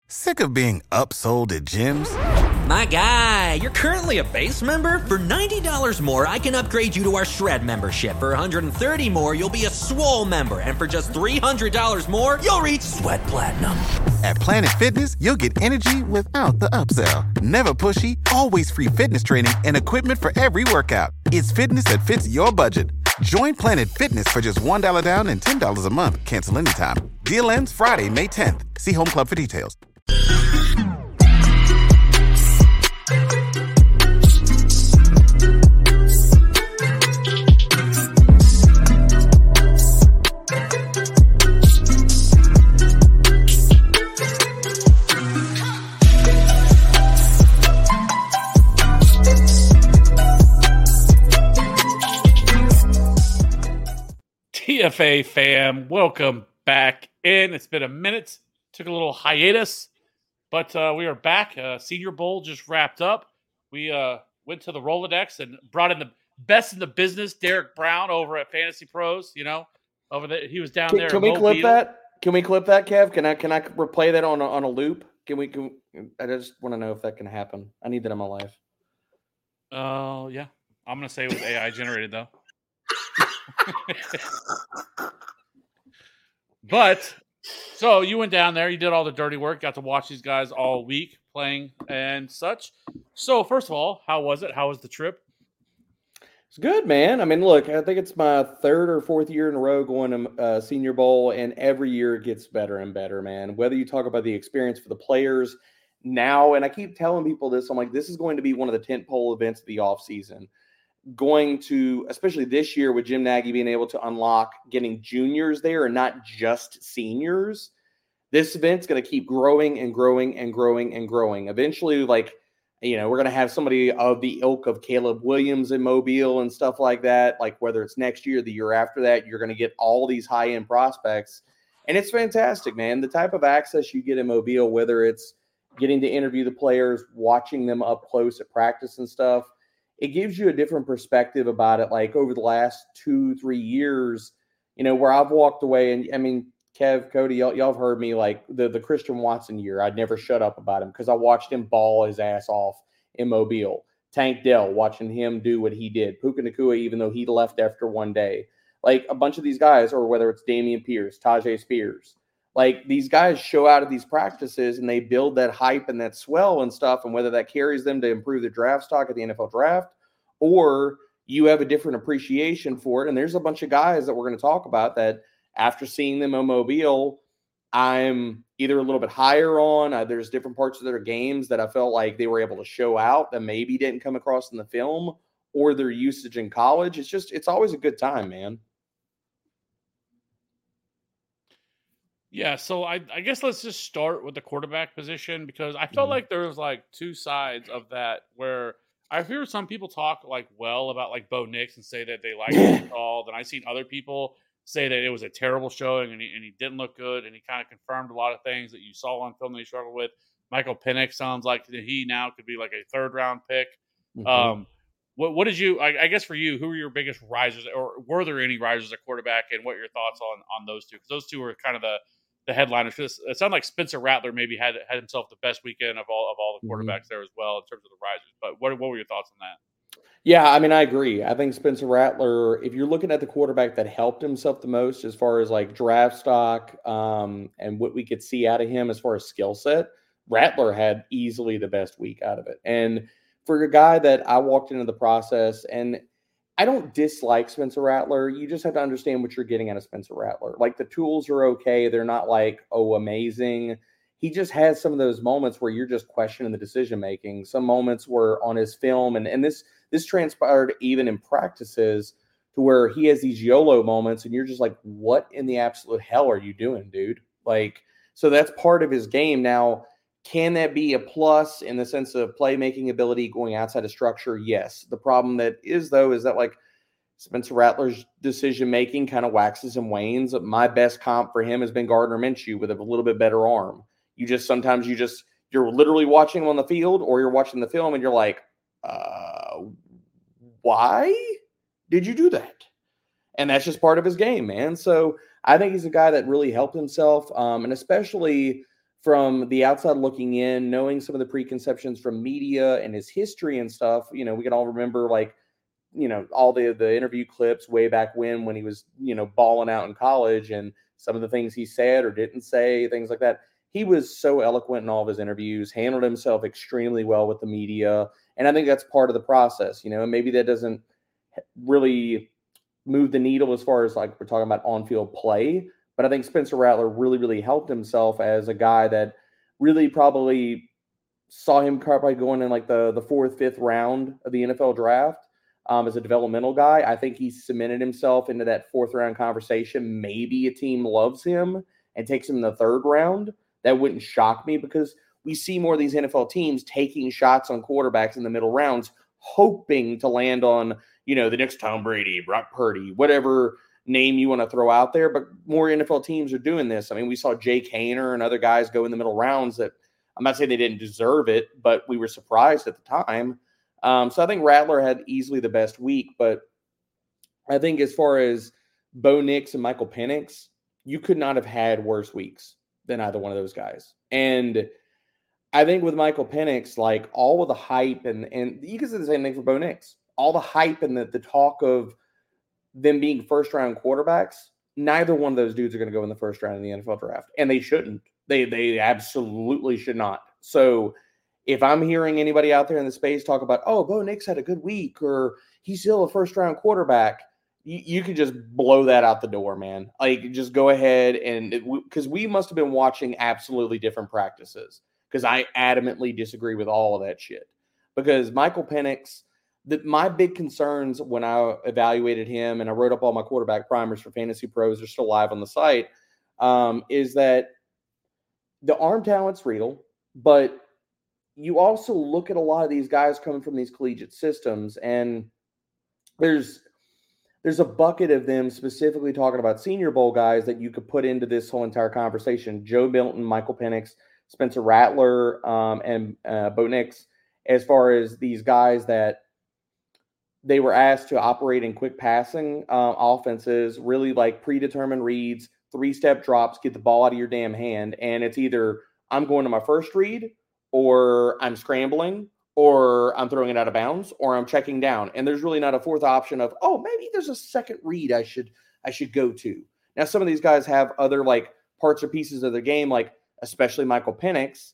Sick of being upsold at gyms? My guy, you're currently a base member? For $90 more, I can upgrade you to our Shred membership. For $130 more, you'll be a Swole member. And for just $300 more, you'll reach Sweat Platinum. At Planet Fitness, you'll get energy without the upsell. Never pushy, always free fitness training and equipment for every workout. It's fitness that fits your budget. Join Planet Fitness for just $1 down and $10 a month. Cancel anytime. Deal ends Friday, May 10th. See Home Club for details. TFA fam, welcome back in. It's been a minute. Took a little hiatus, but we are back. Senior Bowl just wrapped up. We went to the Rolodex and brought in the best in the business, Derek Brown, over at Fantasy Pros. You know, over there, he was down there. Can we clip that? Can we clip that, Kev? Can I replay that on a loop? I just want to know if that can happen. I need that in my life. Oh yeah, I'm gonna say it was AI generated though. But so you went down there, you did all the dirty work, got to watch these guys all week playing and such. So first of all, how was it? How was the trip? It's good, man. I mean, look, I think it's my third or fourth year in a row going to Senior Bowl, and every year it gets better and better, man. Whether you talk about the experience for the players now, and I keep telling people this, I'm like, this is going to be one of the tentpole events of the offseason. Going to, especially this year with Jim Nagy being able to unlock getting juniors there and not just seniors, this event's going to keep growing and growing and growing and growing. Eventually, like, you know, we're going to have somebody of the ilk of Caleb Williams in Mobile and stuff like that. Like whether it's next year, the year after that, you're going to get all these high-end prospects. And it's fantastic, man. The type of access you get in Mobile, whether it's getting to interview the players, watching them up close at practice and stuff, it gives you a different perspective about it. Like over the last 2-3 years, you know, where I've walked away, and I mean, Kev, Cody, y'all have heard me, like the Christian Watson year. I'd never shut up about him because I watched him ball his ass off in Mobile. Tank Dell, watching him do what he did. Puka Nacua, even though he left after one day. Like a bunch of these guys, or whether it's Dameon Pierce, Tajay Spears, like these guys show out of these practices and they build that hype and that swell and stuff. And whether that carries them to improve the draft stock at the NFL draft, or you have a different appreciation for it. And there's a bunch of guys that we're going to talk about that after seeing them in Mobile, I'm either a little bit higher on. There's different parts of their games that I felt like they were able to show out that maybe didn't come across in the film, or their usage in college. It's always a good time, man. Yeah, so I guess let's just start with the quarterback position, because I felt like there was like two sides of that, where I hear some people talk like well about like Bo Nix and say that they like him called, and I've seen other people say that it was a terrible showing and he didn't look good, and he kind of confirmed a lot of things that you saw on film that he struggled with. Michael Penix sounds like he now could be like a third round pick. Mm-hmm. What did you? I guess for you, who were your biggest risers, or were there any risers at quarterback, and what are your thoughts on those two? Because those two were kind of the headliners. It sounded like Spencer Rattler maybe had himself the best weekend of all the quarterbacks there as well in terms of the risers. But what were your thoughts on that? Yeah, I mean, I agree. I think Spencer Rattler, if you're looking at the quarterback that helped himself the most as far as like draft stock and what we could see out of him as far as skill set, Rattler had easily the best week out of it. And for a guy that I walked into the process, and I don't dislike Spencer Rattler. You just have to understand what you're getting out of Spencer Rattler. Like the tools are okay. They're not like, oh, amazing. He just has some of those moments where you're just questioning the decision-making. Some moments were on his film, and this transpired even in practices to where he has these YOLO moments and you're just like, what in the absolute hell are you doing, dude? Like, so that's part of his game. Now, can that be a plus in the sense of playmaking ability going outside of structure? Yes. The problem that is, though, is that like Spencer Rattler's decision-making kind of waxes and wanes. My best comp for him has been Gardner Minshew with a little bit better arm. You're literally watching him on the field, or you're watching the film and you're like, why did you do that? And that's just part of his game, man. So I think he's a guy that really helped himself. And especially from the outside looking in, knowing some of the preconceptions from media and his history and stuff, we can all remember all the interview clips way back when he was, balling out in college and some of the things he said or didn't say, things like that. He was so eloquent in all of his interviews, handled himself extremely well with the media. And I think that's part of the process, and maybe that doesn't really move the needle as far as we're talking about on-field play. But I think Spencer Rattler really, really helped himself as a guy that really probably saw him probably going in the fourth, fifth round of the NFL draft as a developmental guy. I think he cemented himself into that fourth round conversation. Maybe a team loves him and takes him in the third round. That wouldn't shock me because we see more of these NFL teams taking shots on quarterbacks in the middle rounds, hoping to land on, the next Tom Brady, Brock Purdy, whatever name you want to throw out there. But more NFL teams are doing this. I mean, we saw Jake Haener and other guys go in the middle rounds that I'm not saying they didn't deserve it, but we were surprised at the time. So I think Rattler had easily the best week. But I think as far as Bo Nix and Michael Penix, you could not have had worse weeks than either one of those guys. And I think with Michael Penix, all of the hype and you can say the same thing for Bo Nix, all the hype and the talk of them being first-round quarterbacks, neither one of those dudes are going to go in the first round in the NFL draft. And they shouldn't. They absolutely should not. So if I'm hearing anybody out there in the space talk about, oh, Bo Nix had a good week or he's still a first-round quarterback, you could just blow that out the door, man. Just go ahead because we must have been watching absolutely different practices because I adamantly disagree with all of that shit. Because Michael Penix, my big concerns when I evaluated him, and I wrote up all my quarterback primers for Fantasy Pros, they're still live on the site, is that the arm talent's real, but you also look at a lot of these guys coming from these collegiate systems, and there's a bucket of them specifically talking about Senior Bowl guys that you could put into this whole entire conversation. Joe Milton, Michael Penix, Spencer Rattler, and Bo Nix, as far as these guys that they were asked to operate in quick passing offenses, really predetermined reads, three-step drops, get the ball out of your damn hand. And it's either I'm going to my first read or I'm scrambling or I'm throwing it out of bounds or I'm checking down. And there's really not a fourth option of, oh, maybe there's a second read I should go to. Now, some of these guys have other parts or pieces of the game, especially Michael Penix.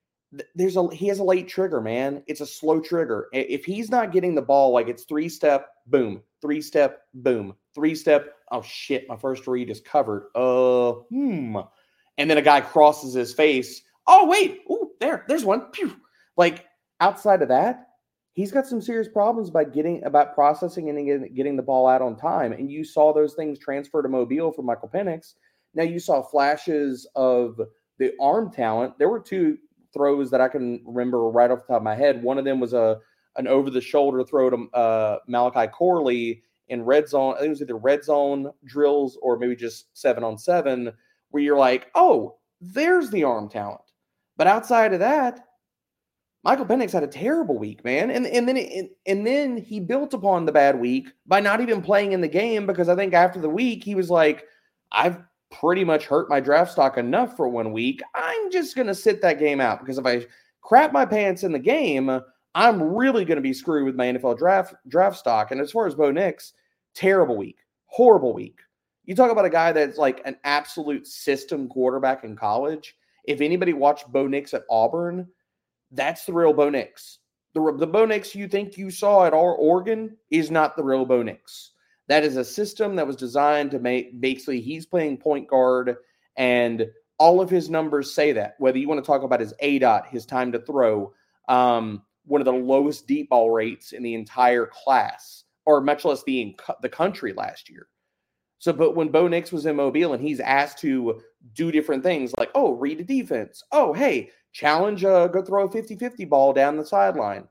He has a late trigger, man. It's a slow trigger. If he's not getting the ball, it's three-step, boom, three-step, boom, three-step. Oh shit, my first read is covered. And then a guy crosses his face. Oh wait, there's one. Pew. Outside of that, he's got some serious problems about processing and getting the ball out on time. And you saw those things transfer to Mobile for Michael Penix. Now you saw flashes of the arm talent. There were two throws that I can remember right off the top of my head. One of them was an over-the-shoulder throw to Malachi Corley in red zone. I think it was either red zone drills or maybe just 7-on-7, where you're like, oh, there's the arm talent. But outside of that, Michael Penix had a terrible week, man. And then he built upon the bad week by not even playing in the game because I think after the week he was like, I've pretty much hurt my draft stock enough for 1 week. I'm just going to sit that game out because if I crap my pants in the game, I'm really going to be screwed with my NFL draft stock. And as far as Bo Nix, terrible week, horrible week. You talk about a guy that's an absolute system quarterback in college. If anybody watched Bo Nix at Auburn, that's the real Bo Nix. The Bo Nix you think you saw at Oregon is not the real Bo Nix. That is a system that was designed to basically he's playing point guard and all of his numbers say that. Whether you want to talk about his ADOT, his time to throw, one of the lowest deep ball rates in the entire class, or much less the country last year. So, but when Bo Nix was in Mobile and he's asked to do different things like, oh, read the defense. Oh, hey, challenge, go throw a 50-50 ball down the sideline.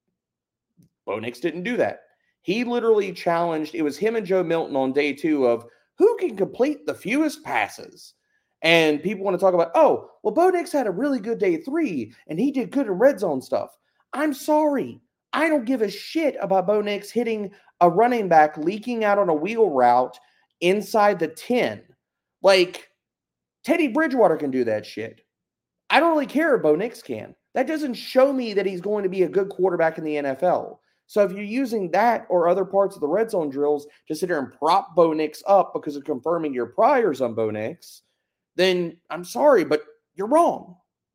Bo Nix didn't do that. He literally challenged, it was him and Joe Milton on day 2 of who can complete the fewest passes. And people want to talk about, oh, well, Bo Nix had a really good day 3 and he did good in red zone stuff. I'm sorry. I don't give a shit about Bo Nix hitting a running back leaking out on a wheel route inside the 10. Teddy Bridgewater can do that shit. I don't really care if Bo Nix can. That doesn't show me that he's going to be a good quarterback in the NFL. So if you're using that or other parts of the red zone drills to sit there and prop Bo Nix up because of confirming your priors on Bo Nix, then I'm sorry, but you're wrong.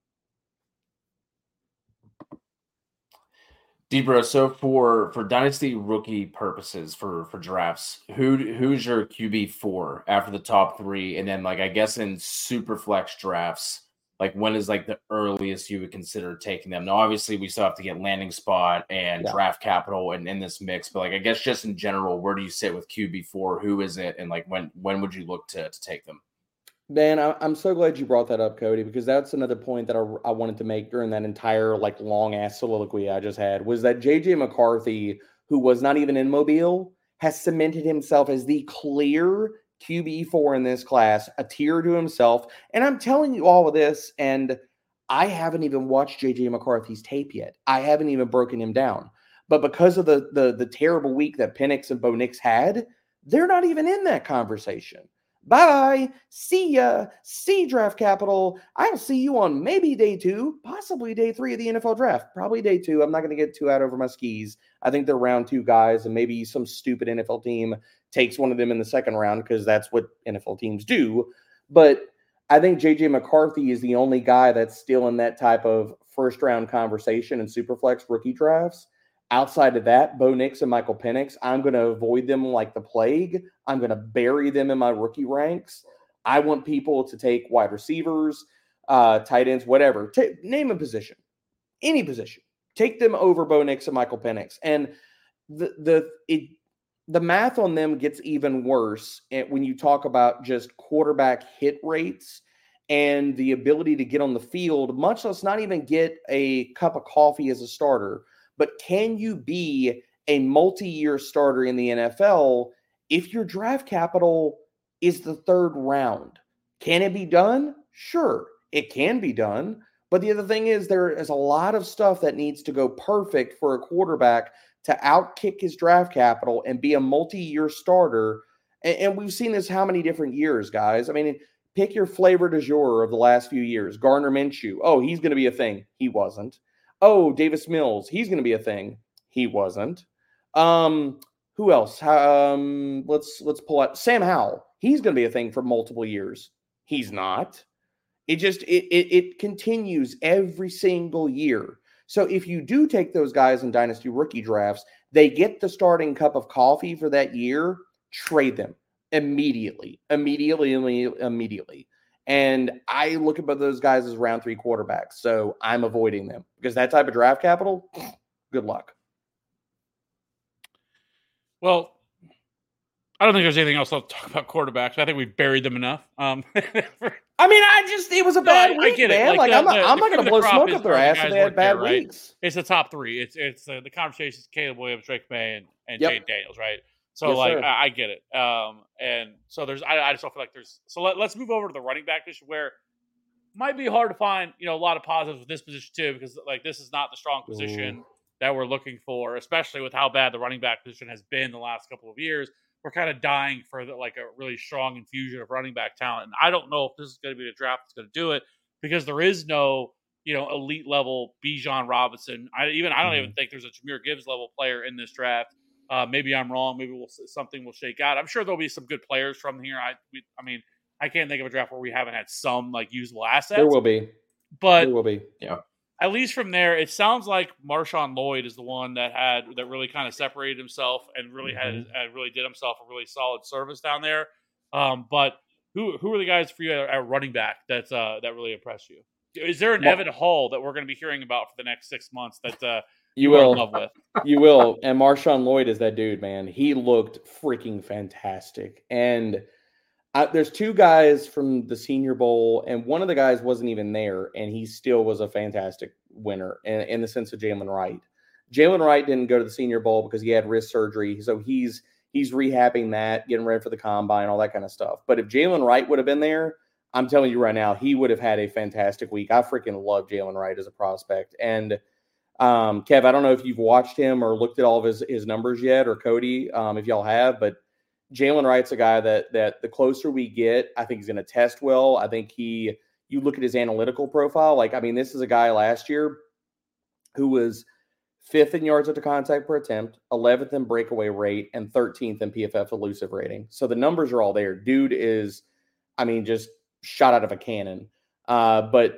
Debro, so for dynasty rookie purposes for drafts, who's your QB4 after the top 3? And then, like, I guess in super flex drafts, like, when is like the earliest you would consider taking them? Now, obviously, we still have to get landing spot and draft capital in this mix, but like, I guess just in general, where do you sit with QB4? Who is it, and like when would you look to take them? Man, I'm so glad you brought that up, Cody, because that's another point that I wanted to make during that entire like long ass soliloquy I just had, was that JJ McCarthy, who was not even in Mobile, has cemented himself as the clear QB4 in this class, a tier to himself. And I'm telling you all of this, and I haven't even watched JJ McCarthy's tape yet. I haven't even broken him down. But because of the terrible week that Penix and Bo Nix had, they're not even in that conversation. Bye. See ya. See draft capital. I'll see you on maybe day 2, possibly day 3 of the NFL draft. Probably day 2. I'm not going to get too out over my skis. I think they're round 2 guys, and maybe some stupid NFL team takes one of them in the second round because that's what NFL teams do. But I think JJ McCarthy is the only guy that's still in that type of first round conversation in Superflex rookie drafts. Outside of that, Bo Nix and Michael Penix, I'm going to avoid them like the plague. I'm going to bury them in my rookie ranks. I want people to take wide receivers, tight ends, whatever. Name a position, any position. Take them over Bo Nix and Michael Penix. And the math on them gets even worse when you talk about just quarterback hit rates and the ability to get on the field, much less not even get a cup of coffee as a starter. But can you be a multi-year starter in the NFL if your draft capital is the 3rd round? Can it be done? Sure, it can be done. But the other thing is there is a lot of stuff that needs to go perfect for a quarterback to outkick his draft capital and be a multi-year starter. And we've seen this how many different years, guys? I mean, pick your flavor du jour of the last few years. Gardner Minshew. Oh, he's going to be a thing. He wasn't. Oh, Davis Mills, he's going to be a thing. He wasn't. Who else? Let's pull out Sam Howell. He's going to be a thing for multiple years. He's not. It continues every single year. So if you do take those guys in dynasty rookie drafts, they get the starting cup of coffee for that year. Trade them immediately. And I look at both those guys as round 3 quarterbacks. So I'm avoiding them because that type of draft capital, good luck. Well, I don't think there's anything else to talk about quarterbacks. I think we've buried them enough. I mean, it was a bad week, man. Like I'm not going to blow smoke up their ass if they had bad weeks. It's the top 3. It's the conversation is Caleb Williams, Drake May, and Yep. Jayden Daniels, right? So Yes, sir. I get it. And so I just don't feel like there's. So let's move over to the running back position, where it might be hard to find a lot of positives with this position too, because like this is not the strong position that we're looking for, especially with how bad the running back position has been the last couple of years. We're kind of dying for a really strong infusion of running back talent, and I don't know if this is going to be the draft that's going to do it, because there is no elite level Bijan Robinson. I don't even think there's a Jahmyr Gibbs level player in this draft. Maybe I'm wrong. Maybe something will shake out. I'm sure there'll be some good players from here. I can't think of a draft where we haven't had some usable assets. There will be. Yeah. At least from there, it sounds like Marshawn Lloyd is the one that really kind of separated himself and really really did himself a really solid service down there. But who are the guys for you at running back that really impressed you? Is there an Evan Hull that we're going to be hearing about for the next 6 months that you will in love with? You will. And Marshawn Lloyd is that dude, man. He looked freaking fantastic. And there's 2 guys from the Senior Bowl, and one of the guys wasn't even there, and he still was a fantastic winner in the sense of Jalen Wright. Jalen Wright didn't go to the Senior Bowl because he had wrist surgery, so he's rehabbing that, getting ready for the combine, all that kind of stuff. But if Jalen Wright would have been there, I'm telling you right now, he would have had a fantastic week. I freaking love Jalen Wright as a prospect. And Kev, I don't know if you've watched him or looked at all of his numbers yet, or Cody, if y'all have, but Jalen Wright's a guy that the closer we get, I think he's going to test well. I think he you look at his analytical profile. Like, I mean, this is a guy last year who was 5th in yards after contact per attempt, 11th in breakaway rate, and 13th in PFF elusive rating. So the numbers are all there. Dude is, I mean, just shot out of a cannon. But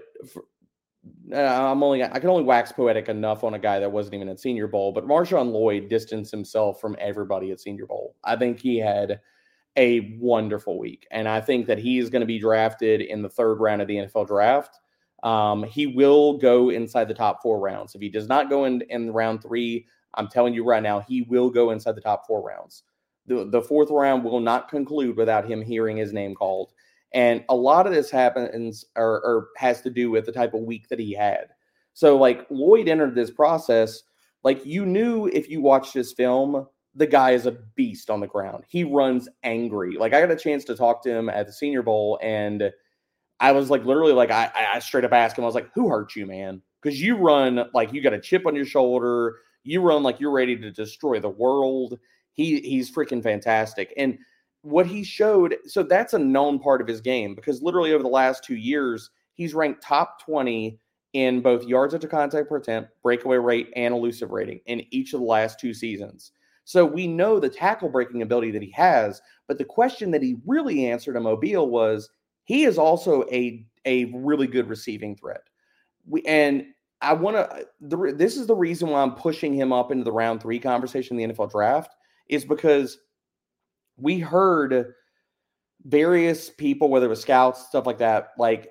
I can only wax poetic enough on a guy that wasn't even at Senior Bowl. But Marshawn Lloyd distanced himself from everybody at Senior Bowl. I think he had a wonderful week, and I think that he is going to be drafted in the 3rd round of the NFL draft. He will go inside the top 4 rounds. If he does not go in round 3, I'm telling you right now, he will go inside the top 4 rounds. The 4th round will not conclude without him hearing his name called. And a lot of this happens or has to do with the type of week that he had. So, like, Lloyd entered this process, like, you knew if you watched this film, the guy is a beast on the ground. He runs angry. Like, I got a chance to talk to him at the Senior Bowl, and I was like, literally, like, I straight up asked him, I was like, who hurt you, man? Because you run like you got a chip on your shoulder. You run like you're ready to destroy the world. He's freaking fantastic. And what he showed, so that's a known part of his game, because literally over the last 2 years, he's ranked top 20 in both yards after contact per attempt, breakaway rate, and elusive rating in each of the last 2 seasons. So we know the tackle breaking ability that he has, but the question that he really answered in Mobile was, he is also a really good receiving threat. This is the reason why I'm pushing him up into the round 3 conversation in the NFL draft, is because we heard various people, whether it was scouts, stuff like that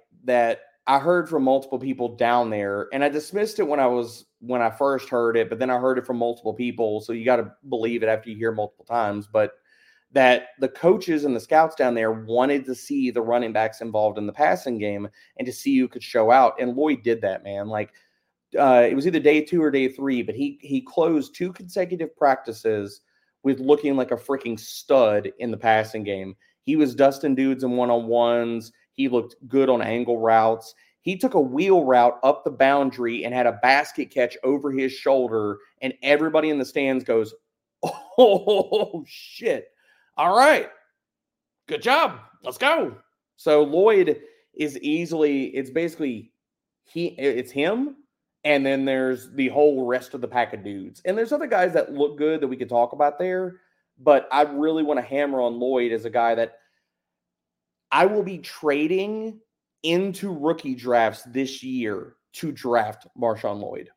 I heard from multiple people down there, and I dismissed it when I first heard it, but then I heard it from multiple people. So you got to believe it after you hear multiple times, but that the coaches and the scouts down there wanted to see the running backs involved in the passing game and to see who could show out. And Lloyd did that, man. Like, it was either day 2 or day 3, but he closed 2 consecutive practices with looking like a freaking stud in the passing game. He was dusting dudes in one-on-ones. He looked good on angle routes. He took a wheel route up the boundary and had a basket catch over his shoulder, and everybody in the stands goes, oh, shit. All right. Good job. Let's go. So Lloyd is it's basically it's him, and then there's the whole rest of the pack of dudes. And there's other guys that look good that we could talk about there, but I really want to hammer on Lloyd as a guy that I will be trading into rookie drafts this year to draft Marshawn Lloyd.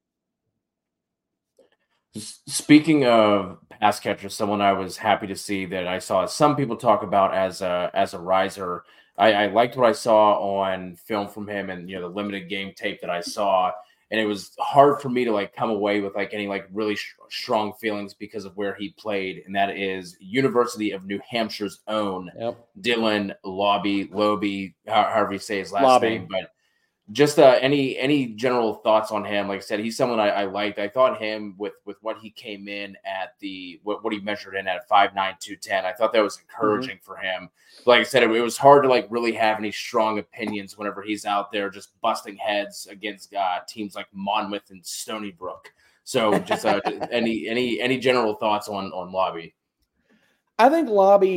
Speaking of pass catchers, someone I was happy to see that I saw some people talk about as a riser. I liked what I saw on film from him, and the limited game tape that I saw. And it was hard for me to come away with any really strong feelings because of where he played, and that is University of New Hampshire's own Dylan Lobby, however you say his last name. But just any general thoughts on him? Like I said, he's someone I liked. I thought him with what he came in at what he measured in at 5'9", 210. I thought that was encouraging for him. Like I said, it was hard to really have any strong opinions whenever he's out there just busting heads against teams like Monmouth and Stony Brook. So just any general thoughts on Lobby? I think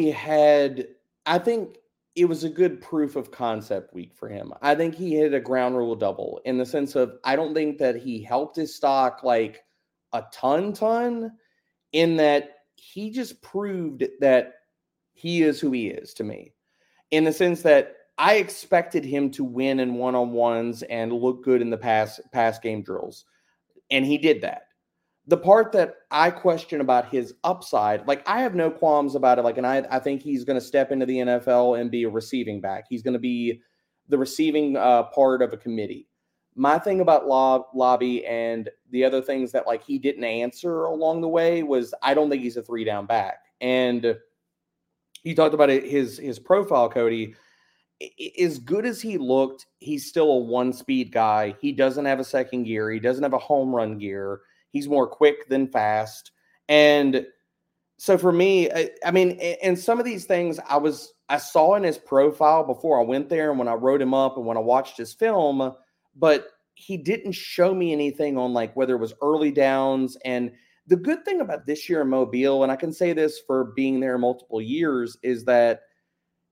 it was a good proof of concept week for him. I think he hit a ground rule double in the sense of, I don't think that he helped his stock like a ton in that he just proved that he is who he is to me, in the sense that I expected him to win in one-on-ones and look good in the pass game drills. And he did that. The part that I question about his upside, I have no qualms about it. And I think he's going to step into the NFL and be a receiving back. He's going to be the receiving part of a committee. My thing about Lobby and the other things that he didn't answer along the way was, I don't think he's a 3-down back. And you talked about it, his profile, Cody. As good as he looked, he's still a 1-speed guy. He doesn't have a second gear. He doesn't have a home run gear. He's more quick than fast. And so for me, I mean, and some of these things I saw in his profile before I went there and when I wrote him up and when I watched his film, but he didn't show me anything on whether it was early downs. And the good thing about this year in Mobile, and I can say this for being there multiple years, is that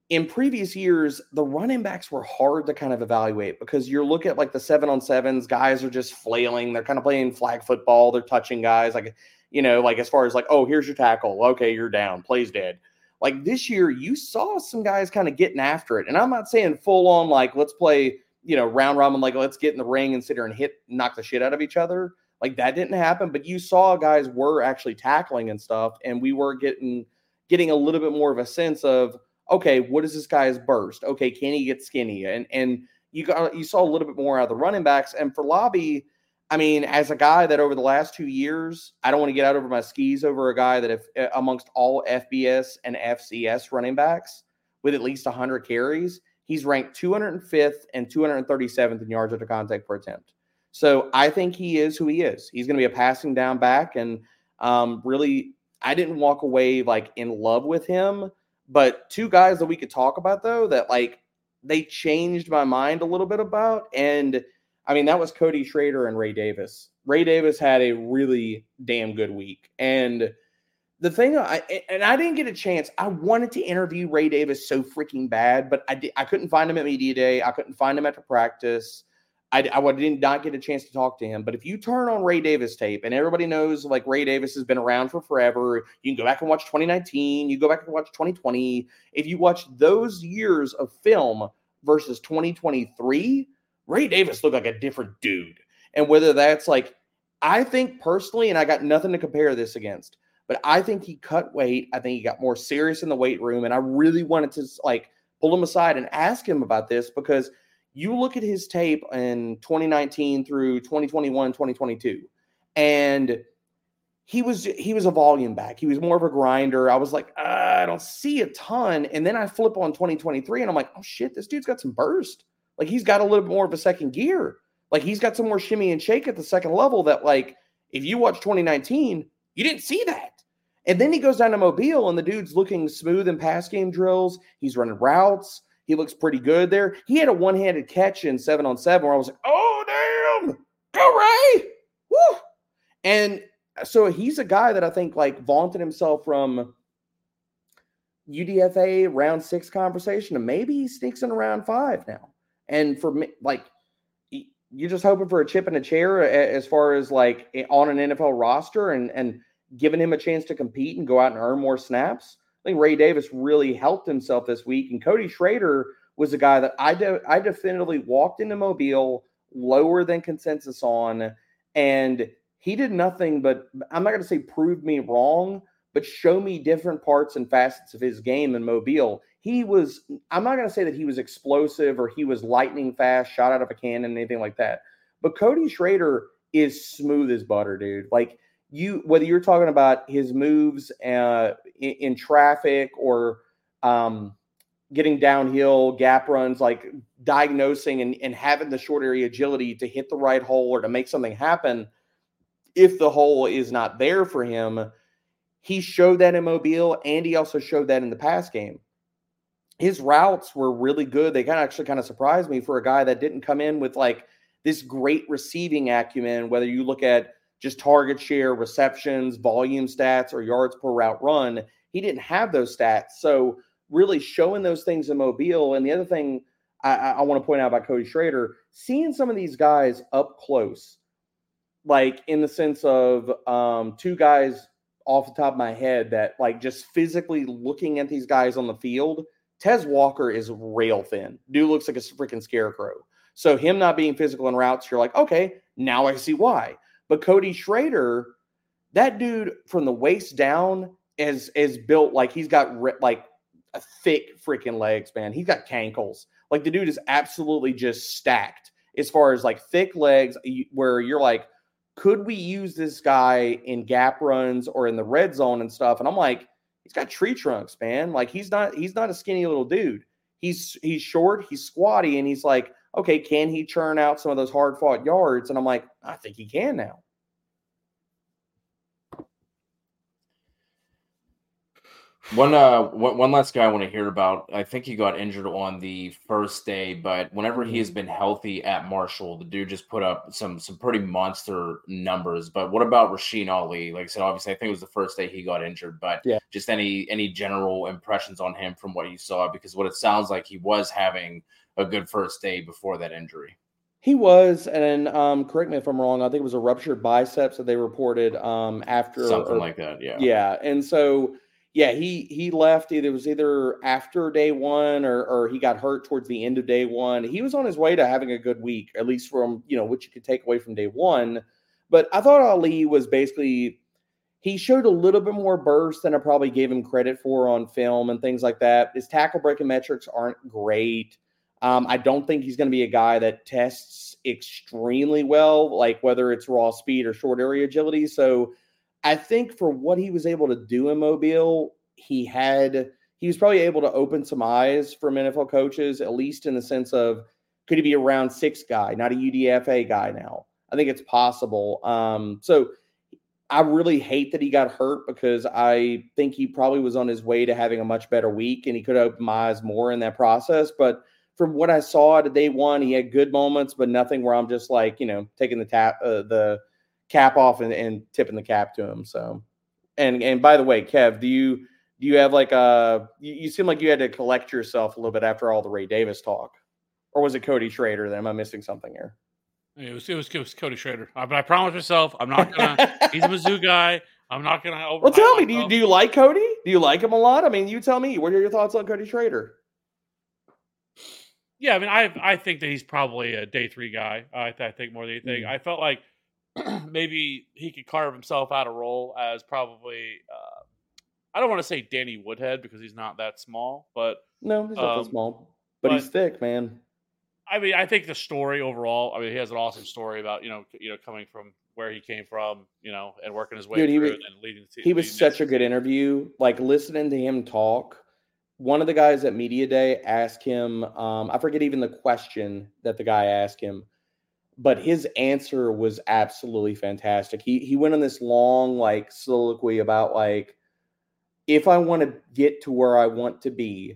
in previous years, the running backs were hard to kind of evaluate because you're looking at like the 7-on-7s, guys are just flailing. They're kind of playing flag football. They're touching guys like, like as far as like, oh, here's your tackle. Okay, you're down. Play's dead. Like this year, you saw some guys kind of getting after it. And I'm not saying full on like, let's play, round robin, like let's get in the ring and sit there and knock the shit out of each other. Like that didn't happen. But you saw guys were actually tackling and stuff. And we were getting a little bit more of a sense of, okay, what is this guy's burst? Okay, can he get skinny? And you saw a little bit more out of the running backs. And for Lobby, I mean, as a guy that over the last 2 years, I don't want to get out over my skis over a guy that if amongst all FBS and FCS running backs with at least 100 carries, he's ranked 205th and 237th in yards after contact per attempt. So I think he is who he is. He's going to be a passing down back. And really, I didn't walk away like in love with him. But two guys that we could talk about, though, that like they changed my mind a little bit about. And I mean, that was Cody Schrader and Ray Davis. Ray Davis had a really damn good week. And the thing, I didn't get a chance. I wanted to interview Ray Davis so freaking bad, but I couldn't find him at media day. I couldn't find him after practice. I did not get a chance to talk to him. But if you turn on Ray Davis tape, and everybody knows like Ray Davis has been around for forever, you can go back and watch 2019, you go back and watch 2020. If you watch those years of film versus 2023, Ray Davis looked like a different dude. And whether that's like, I think personally, and I got nothing to compare this against, but I think he cut weight. I think he got more serious in the weight room. And I really wanted to like pull him aside and ask him about this because you look at his tape in 2019 through 2021, 2022, and he was a volume back. He was more of a grinder. I was like, I don't see a ton. And then I flip on 2023 and I'm like, oh shit, this dude's got some burst. Like he's got a little bit more of a second gear. Like he's got some more shimmy and shake at the second level that like, if you watch 2019, you didn't see that. And then he goes down to Mobile and the dude's looking smooth in pass game drills. He's running routes. He looks pretty good there. He had a one-handed catch in 7-on-7 where I was like, oh, damn, go Ray. Woo. And so he's a guy that I think like vaunted himself from UDFA round 6 conversation and maybe he sneaks in round 5 now. And for me, like, you're just hoping for a chip in a chair as far as like on an NFL roster and giving him a chance to compete and go out and earn more snaps. I think Ray Davis really helped himself this week. And Cody Schrader was a guy that I definitively walked into Mobile lower than consensus on. And he did nothing but, I'm not going to say prove me wrong, but show me different parts and facets of his game in Mobile. I'm not going to say that he was explosive or he was lightning fast, shot out of a cannon, anything like that. But Cody Schrader is smooth as butter, dude. Like, whether you're talking about his moves in traffic or getting downhill, gap runs, like diagnosing and having the short area agility to hit the right hole or to make something happen if the hole is not there for him, he showed that in Mobile and he also showed that in the pass game. His routes were really good. They actually kind of surprised me for a guy that didn't come in with like this great receiving acumen, whether you look at just target share, receptions, volume stats, or yards per route run. He didn't have those stats. So really showing those things in Mobile. And the other thing I want to point out about Cody Schrader, seeing some of these guys up close, like in the sense of two guys off the top of my head that like just physically looking at these guys on the field, Tez Walker is rail thin. Dude looks like a freaking scarecrow. So him not being physical in routes, you're like, okay, now I see why. But Cody Schrader, that dude from the waist down is built like he's got like a thick freaking legs, man. He's got cankles. Like the dude is absolutely just stacked as far as like thick legs where you're like, could we use this guy in gap runs or in the red zone and stuff? And I'm like, he's got tree trunks, man. Like he's not a skinny little dude. He's short, he's squatty, and he's like, okay, can he churn out some of those hard-fought yards? And I'm like, I think he can now. One last guy I want to hear about. I think he got injured on the first day, but whenever he has been healthy at Marshall, the dude just put up some pretty monster numbers. But what about Rasheen Ali? Like I said, obviously, I think it was the first day he got injured, but just any general impressions on him from what you saw? Because what it sounds like, he was having a good first day before that injury. He was, and correct me if I'm wrong, I think it was a ruptured biceps that they reported after something like that. Yeah. Yeah. And so, yeah, he left. It was either after day one or he got hurt towards the end of day one. He was on his way to having a good week, at least from, what you could take away from day one. But I thought Ali was basically, he showed a little bit more burst than I probably gave him credit for on film and things like that. His tackle breaking metrics aren't great. I don't think he's going to be a guy that tests extremely well, like whether it's raw speed or short area agility. So I think for what he was able to do in Mobile, he was probably able to open some eyes from NFL coaches, at least in the sense of, could he be a round 6 guy, not a UDFA guy now? I think it's possible. So I really hate that he got hurt, because I think he probably was on his way to having a much better week and he could have opened my eyes more in that process. But from what I saw at day one, he had good moments, but nothing where I'm just like, taking the cap off and tipping the cap to him. So, and by the way, Kev, do you have like you seem like you had to collect yourself a little bit after all the Ray Davis talk, or was it Cody Schrader? Then am I missing something here? It was Cody Schrader. But I promised myself I'm not gonna. He's a Mizzou guy. I'm not gonna over. Well, tell me, do you like Cody? Do you like him a lot? I mean, you tell me. What are your thoughts on Cody Schrader? Yeah, I mean, I think that he's probably a day 3 guy. I think more than anything. I felt like maybe he could carve himself out a role as probably. I don't want to say Danny Woodhead, because he's not that small, but no, he's not that small, but he's thick, man. I mean, I think the story overall. I mean, he has an awesome story about coming from where he came from, and working his way through and leading the team. He was such a good interview. Like, listening to him talk. One of the guys at Media Day asked him, I forget even the question that the guy asked him, but his answer was absolutely fantastic. He went on this long, like, soliloquy about, like, if I want to get to where I want to be,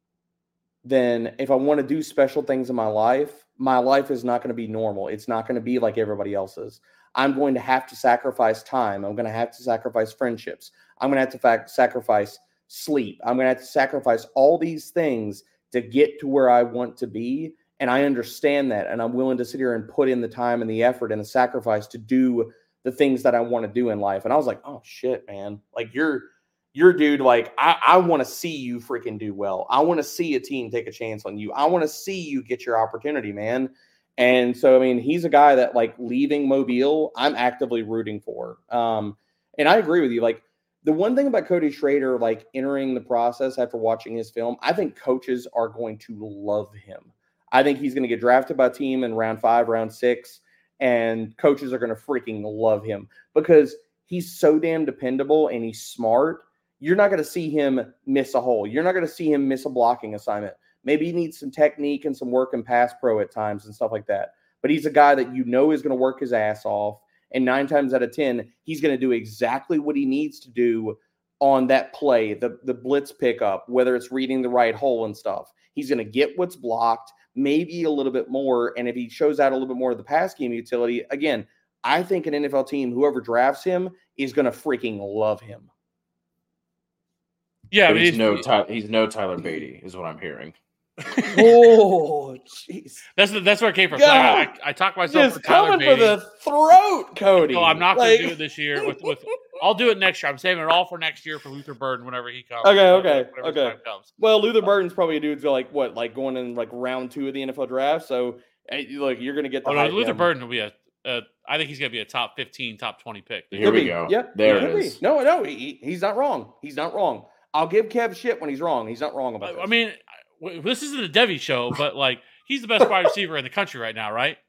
then if I want to do special things in my life is not going to be normal. It's not going to be like everybody else's. I'm going to have to sacrifice time. I'm going to have to sacrifice friendships. I'm going to have to sacrifice sleep. I'm going to have to sacrifice all these things to get to where I want to be. And I understand that. And I'm willing to sit here and put in the time and the effort and the sacrifice to do the things that I want to do in life. And I was like, oh shit, man. Like, you're dude. Like, I want to see you freaking do well. I want to see a team take a chance on you. I want to see you get your opportunity, man. And so, I mean, he's a guy that, like, leaving Mobile, I'm actively rooting for. And I agree with you. Like, the one thing about Cody Schrader, like, entering the process after watching his film, I think coaches are going to love him. I think he's going to get drafted by a team in round 5, round 6, and coaches are going to freaking love him because he's so damn dependable and he's smart. You're not going to see him miss a hole. You're not going to see him miss a blocking assignment. Maybe he needs some technique and some work in pass pro at times and stuff like that. But he's a guy that is going to work his ass off. And 9 times out of 10, he's going to do exactly what he needs to do on that play, the blitz pickup, whether it's reading the right hole and stuff. He's going to get what's blocked, maybe a little bit more. And if he shows out a little bit more of the pass game utility, again, I think an NFL team, whoever drafts him, is going to freaking love him. Yeah, he's no Tyler Beatty, is what I'm hearing. Oh, jeez. That's where it came from. So I talked myself just coming for the throat, Cody. No, I'm not going to do it this year. With I'll do it next year. I'm saving it all for next year for Luther Burden whenever he comes. Okay. Time comes. Well, Luther Burden's probably a dude who's like going in like round 2 of the NFL draft. So look, you're going to get the. Luther Burden will be I think he's going to be a top 15, top 20 pick. Here we go. Yep, there it is. No, he's not wrong. He's not wrong. I'll give Kev shit when he's wrong. He's not wrong about this. I mean, this isn't a Devy show, but like he's the best wide receiver in the country right now, right?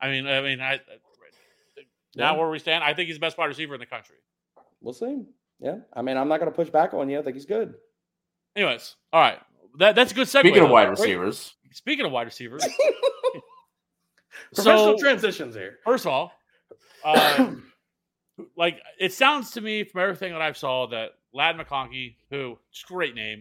Now where we stand, I think he's the best wide receiver in the country. We'll see. Yeah, I mean, I'm not going to push back on you. I think he's good. Anyways, all right, that's a good segue. Speaking of wide receivers, professional transitions here. First of all, like it sounds to me from everything that I've saw that Lad McConkey, who great name.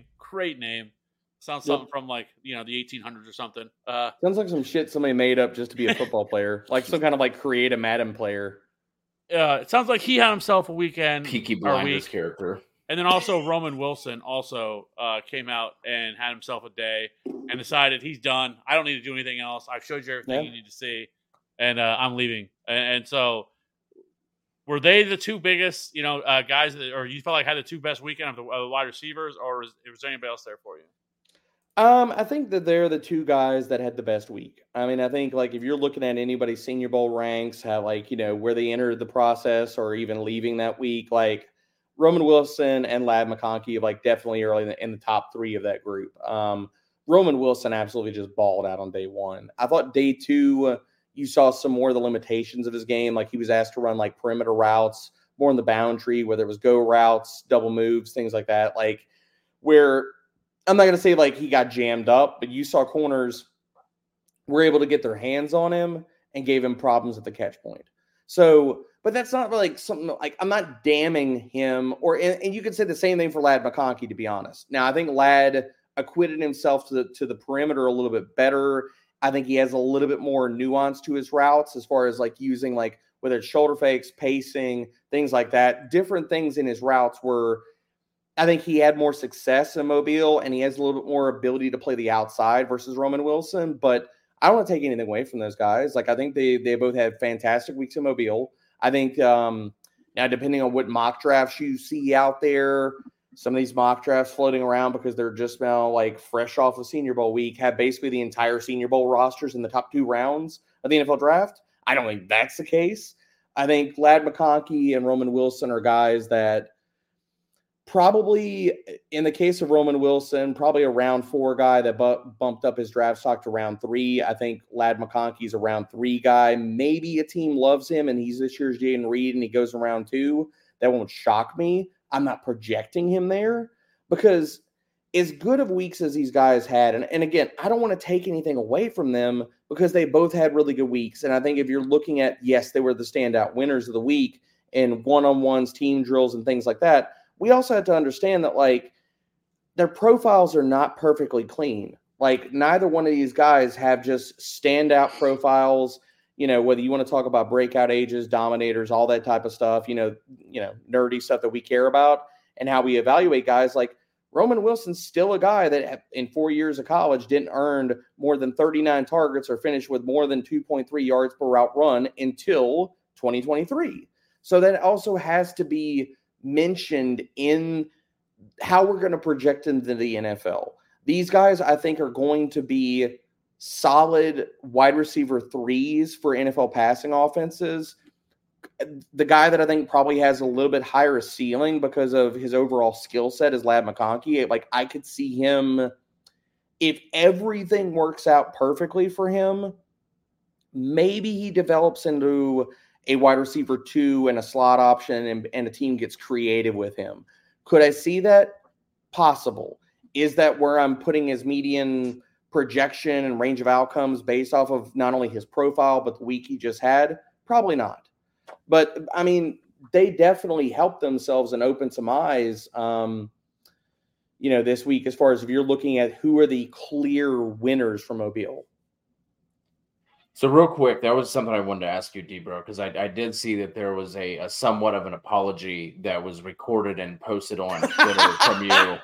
Sounds something from like the 1800s or something. Sounds like some shit somebody made up just to be a football player, like some kind of like create a Madden player. It sounds like he had himself a weekend, Peaky Blinders character. And then also Roman Wilson also came out and had himself a day and decided he's done. I don't need to do anything else. I've showed you everything you need to see, and I'm leaving. And so, were they the two biggest, guys that, or you felt like had the two best weekend of the wide receivers, or was there anybody else there for you? I think that they're the two guys that had the best week. I mean, I think like if you're looking at anybody's Senior Bowl ranks, how like where they entered the process or even leaving that week, like Roman Wilson and Lad McConkey, like definitely early in the top three of that group. Roman Wilson absolutely just balled out on day one. I thought day two, you saw some more of the limitations of his game. Like he was asked to run like perimeter routes, more in the boundary, whether it was go routes, double moves, things like that. Like where I'm not going to say like he got jammed up, but you saw corners were able to get their hands on him and gave him problems at the catch point. So, but that's not like something like I'm not damning him and you could say the same thing for Lad McConkey, to be honest. Now, I think Lad acquitted himself to the perimeter a little bit better. I think he has a little bit more nuance to his routes as far as like using like whether it's shoulder fakes, pacing, things like that. Different things in his routes were, I think he had more success in Mobile and he has a little bit more ability to play the outside versus Roman Wilson. But I don't want to take anything away from those guys. Like I think they both had fantastic weeks in Mobile. I think now depending on what mock drafts you see out there, some of these mock drafts floating around because they're just now like fresh off of Senior Bowl week have basically the entire Senior Bowl rosters in the top two rounds of the NFL draft. I don't think that's the case. I think Lad McConkey and Roman Wilson are guys that probably, in the case of Roman Wilson, probably a round 4 guy that bumped up his draft stock to round 3. I think Lad McConkey's a round 3 guy. Maybe a team loves him and he's this year's Jayden Reed and he goes in round 2. That won't shock me. I'm not projecting him there because as good of weeks as these guys had, and again, I don't want to take anything away from them because they both had really good weeks. And I think if you're looking at, yes, they were the standout winners of the week in one-on-ones, team drills, and things like that, we also have to understand that, like, their profiles are not perfectly clean. Like, neither one of these guys have just standout profiles, whether you want to talk about breakout ages, dominators, all that type of stuff, nerdy stuff that we care about and how we evaluate guys. Like, Roman Wilson's still a guy that in 4 years of college didn't earn more than 39 targets or finish with more than 2.3 yards per route run until 2023. So that also has to be mentioned in how we're going to project into the NFL. These guys, I think, are going to be solid wide receiver 3s for NFL passing offenses. The guy that I think probably has a little bit higher ceiling because of his overall skill set is Lad McConkey. Like, I could see him, if everything works out perfectly for him, maybe he develops into a wide receiver 2 and a slot option and a team gets creative with him. Could I see that? Possible. Is that where I'm putting his median projection and range of outcomes based off of not only his profile, but the week he just had? Probably not. But, I mean, they definitely helped themselves and opened some eyes, this week as far as if you're looking at who are the clear winners from Mobile. So real quick, that was something I wanted to ask you, D-Bro, because I did see that there was a somewhat of an apology that was recorded and posted on Twitter from you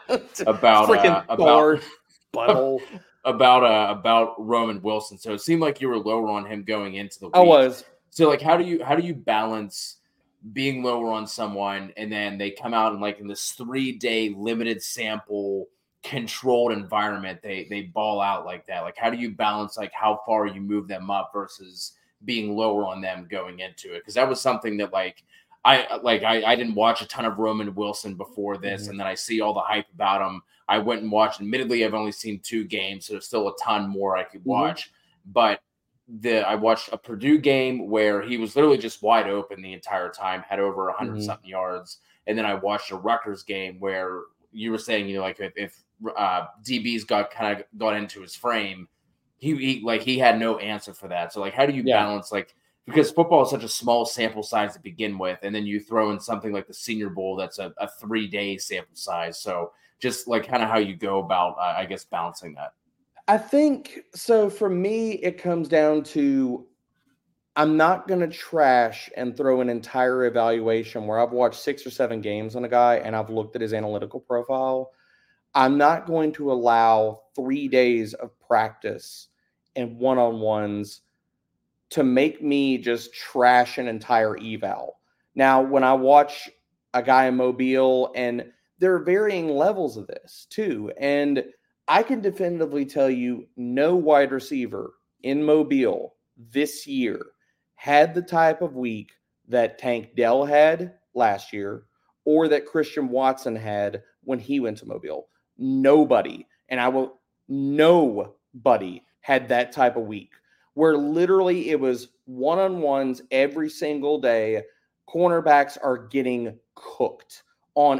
about Roman Wilson. So it seemed like you were lower on him going into the week. I was. So like, how do you balance being lower on someone and then they come out in this 3-day limited sample controlled environment, they ball out like that? Like, how do you balance like how far you move them up versus being lower on them going into it? Because that was something that I didn't watch a ton of Roman Wilson before this, and then I see all the hype about him. I went and watched. Admittedly, I've only seen 2 games, so there's still a ton more I could watch. But I watched a Purdue game where he was literally just wide open the entire time, had over 100 something yards, and then I watched a Rutgers game where you were saying, if DBs got into his frame, he had no answer for that. So like, how do you balance like because football is such a small sample size to begin with, and then you throw in something like the Senior Bowl that's a 3-day sample size. So just like kind of how you go about, I guess, balancing that. I think so. For me, it comes down to I'm not going to trash and throw an entire evaluation where I've watched 6 or 7 games on a guy and I've looked at his analytical profile. I'm not going to allow 3 days of practice and one-on-ones to make me just trash an entire eval. Now, when I watch a guy in Mobile, and there are varying levels of this too, and I can definitively tell you no wide receiver in Mobile this year had the type of week that Tank Dell had last year or that Christian Watson had when he went to Mobile. Nobody had that type of week where literally it was one-on-ones every single day. Cornerbacks are getting cooked on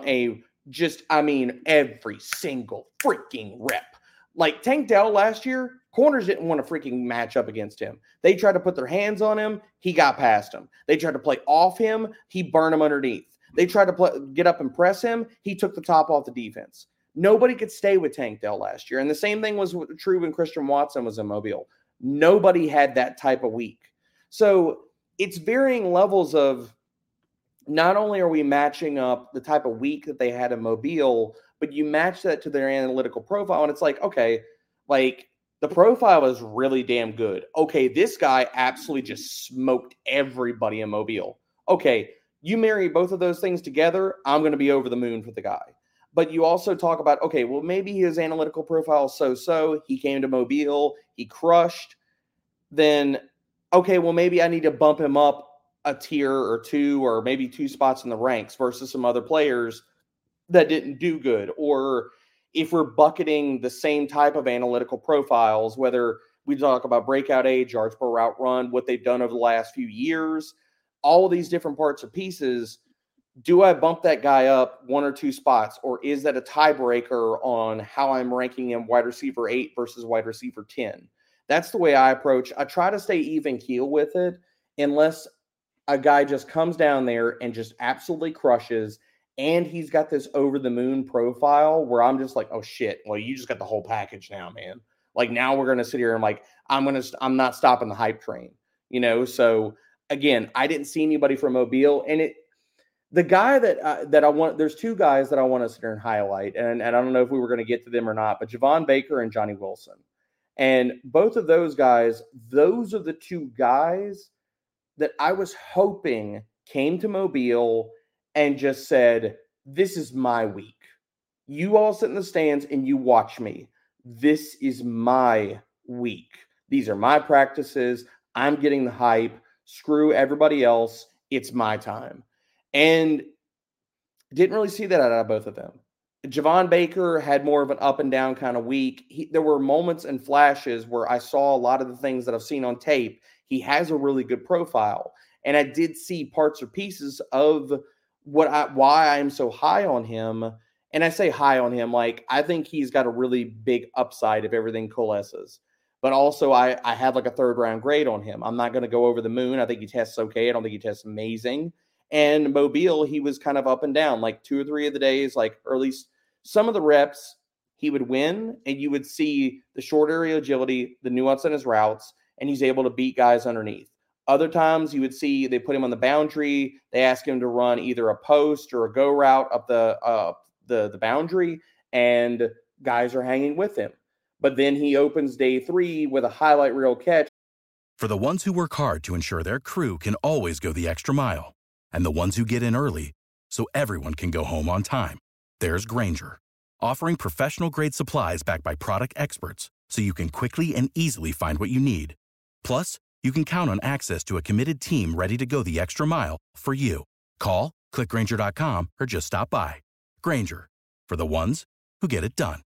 every single freaking rep. Like Tank Dell last year, corners didn't want to freaking match up against him. They tried to put their hands on him. He got past them. They tried to play off him. He burned him underneath. They tried to get up and press him. He took the top off the defense. Nobody could stay with Tank Dell last year. And the same thing was true when Christian Watson was in Mobile. Nobody had that type of week. So it's varying levels of not only are we matching up the type of week that they had in Mobile, but you match that to their analytical profile. And it's like, okay, like the profile is really damn good. Okay, this guy absolutely just smoked everybody in Mobile. Okay, you marry both of those things together, I'm going to be over the moon for the guy. But you also talk about, okay, well, maybe his analytical profile is so-so. He came to Mobile. He crushed. Then, okay, well, maybe I need to bump him up a tier or 2 or maybe 2 spots in the ranks versus some other players that didn't do good. Or if we're bucketing the same type of analytical profiles, whether we talk about breakout age, yards per route run, what they've done over the last few years, all of these different parts of pieces, do I bump that guy up 1 or 2 spots, or is that a tiebreaker on how I'm ranking him wide receiver 8 versus wide receiver 10? That's the way I approach. I try to stay even keel with it unless a guy just comes down there and just absolutely crushes, and he's got this over-the-moon profile where I'm just like, oh, shit, well, you just got the whole package now, man. Like, now we're going to sit here and like, I'm not stopping the hype train, So, again, I didn't see anybody from Mobile, and the guy that I want, there's 2 guys that I want to sit here and highlight, and I don't know if we were going to get to them or not, but Javon Baker and Johnny Wilson. And both of those guys, those are the 2 guys that I was hoping came to Mobile and just said, this is my week. You all sit in the stands and you watch me. This is my week. These are my practices. I'm getting the hype. Screw everybody else. It's my time. And didn't really see that out of both of them. Javon Baker had more of an up and down kind of week. There were moments and flashes where I saw a lot of the things that I've seen on tape. He has a really good profile. And I did see parts or pieces of why I'm so high on him. And I say high on him, like I think he's got a really big upside if everything coalesces. But also I have like a 3rd round grade on him. I'm not going to go over the moon. I think he tests okay. I don't think he tests amazing. And Mobile, he was kind of up and down, like 2 or 3 of the days, like, or at least some of the reps he would win, and you would see the short area agility, the nuance in his routes, and he's able to beat guys underneath. Other times you would see they put him on the boundary. They ask him to run either a post or a go route up the boundary, and guys are hanging with him. But then he opens day 3 with a highlight reel catch. For the ones who work hard to ensure their crew can always go the extra mile, and the ones who get in early so everyone can go home on time, there's Grainger, offering professional-grade supplies backed by product experts so you can quickly and easily find what you need. Plus, you can count on access to a committed team ready to go the extra mile for you. Call, click Grainger.com, or just stop by. Grainger, for the ones who get it done.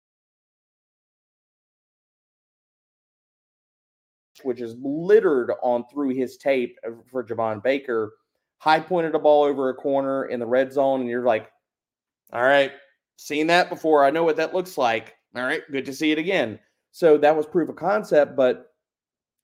Which is littered on through his tape for Javon Baker. High pointed a ball over a corner in the red zone, and you're like, all right, seen that before. I know what that looks like. All right, good to see it again. So that was proof of concept, but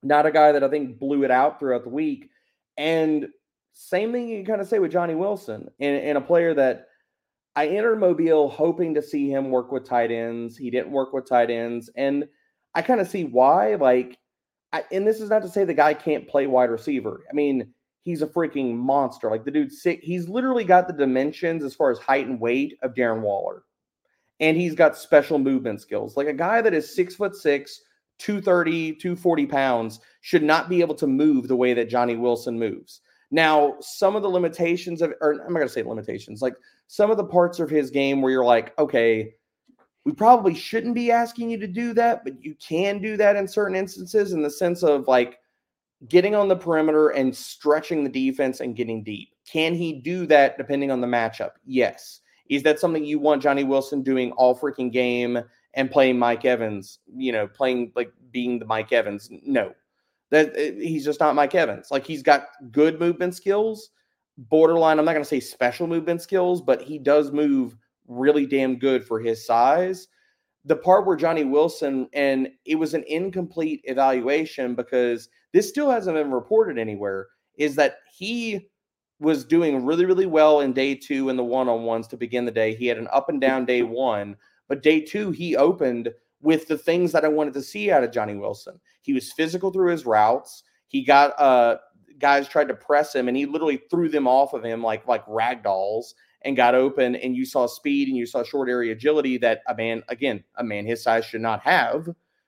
Not a guy that I think blew it out throughout the week. And same thing you can kind of say with Johnny Wilson, and a player that I entered Mobile hoping to see him work with tight ends. He didn't work with tight ends. And I kind of see why. And this is not to say the guy can't play wide receiver. I mean, he's a freaking monster. Like, the dude's sick. He's literally got the dimensions as far as height and weight of Darren Waller. And he's got special movement skills. Like, a guy that is 6'6", 230, 240 pounds should not be able to move the way that Johnny Wilson moves. Now, some of the limitations or I'm not going to say limitations, like some of the parts of his game where you're like, okay, we probably shouldn't be asking you to do that, but you can do that in certain instances, in the sense of like getting on the perimeter and stretching the defense and getting deep. Can he do that depending on the matchup? Yes. Is that something you want Johnny Wilson doing all freaking game and playing Mike Evans, playing like being the Mike Evans? No. He's just not Mike Evans. Like, he's got good movement skills, borderline, I'm not going to say special movement skills, but he does move really damn good for his size. The part where Johnny Wilson, and it was an incomplete evaluation because this still hasn't been reported anywhere, is that he was doing really, really well in day 2 in the one-on-ones to begin the day. He had an up and down day 1, but day 2 he opened with the things that I wanted to see out of Johnny Wilson. He was physical through his routes. He got guys tried to press him, and he literally threw them off of him like rag dolls and got open. And you saw speed and you saw short area agility that a man his size should not have.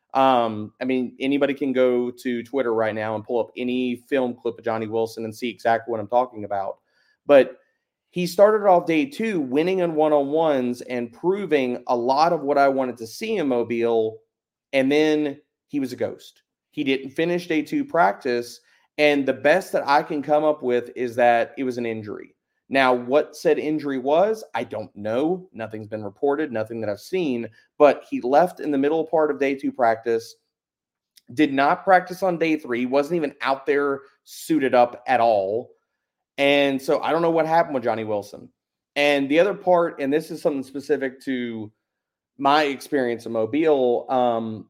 Anybody can go to Twitter right now and pull up any film clip of Johnny Wilson and see exactly what I'm talking about. But he started off day 2 winning in one-on-ones and proving a lot of what I wanted to see in Mobile, and then he was a ghost. He didn't finish day 2 practice, and the best that I can come up with is that it was an injury. Now, what said injury was, I don't know. Nothing's been reported, nothing that I've seen, but he left in the middle part of day 2 practice, did not practice on day 3, wasn't even out there suited up at all. And so I don't know what happened with Johnny Wilson. And the other part, and this is something specific to my experience in Mobile,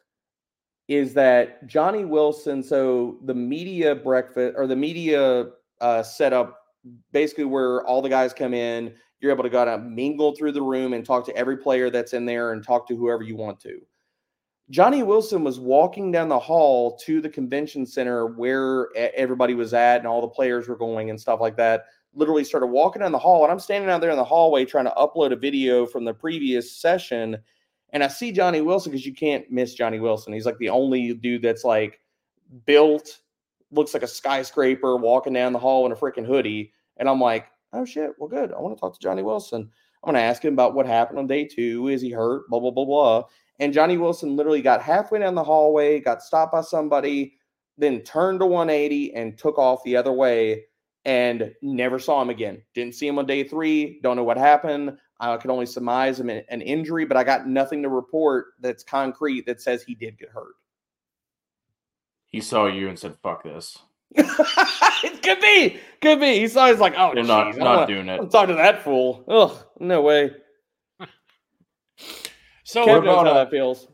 is that Johnny Wilson, so the media breakfast or the media setup, basically where all the guys come in, you're able to go out and mingle through the room and talk to every player that's in there and talk to whoever you want to. Johnny Wilson was walking down the hall to the convention center where everybody was at and all the players were going and stuff like that. Literally started walking down the hall, and I'm standing out there in the hallway trying to upload a video from the previous session, and I see Johnny Wilson, because you can't miss Johnny Wilson. He's like the only dude that's like built, looks like a skyscraper, walking down the hall in a freaking hoodie. And I'm like, oh shit, well good. I want to talk to Johnny Wilson. I'm going to ask him about what happened on day 2. Is he hurt? Blah, blah, blah, blah. And Johnny Wilson literally got halfway down the hallway, got stopped by somebody, then turned to 180 and took off the other way, and never saw him again. Didn't see him on day 3. Don't know what happened. I could only surmise him an injury, but I got nothing to report that's concrete that says he did get hurt. He saw you and said, fuck this. It could be. He saw, he's like, oh, They're geez, not doing it. I'm talking to that fool. Ugh, no way. So Kev knows how that feels.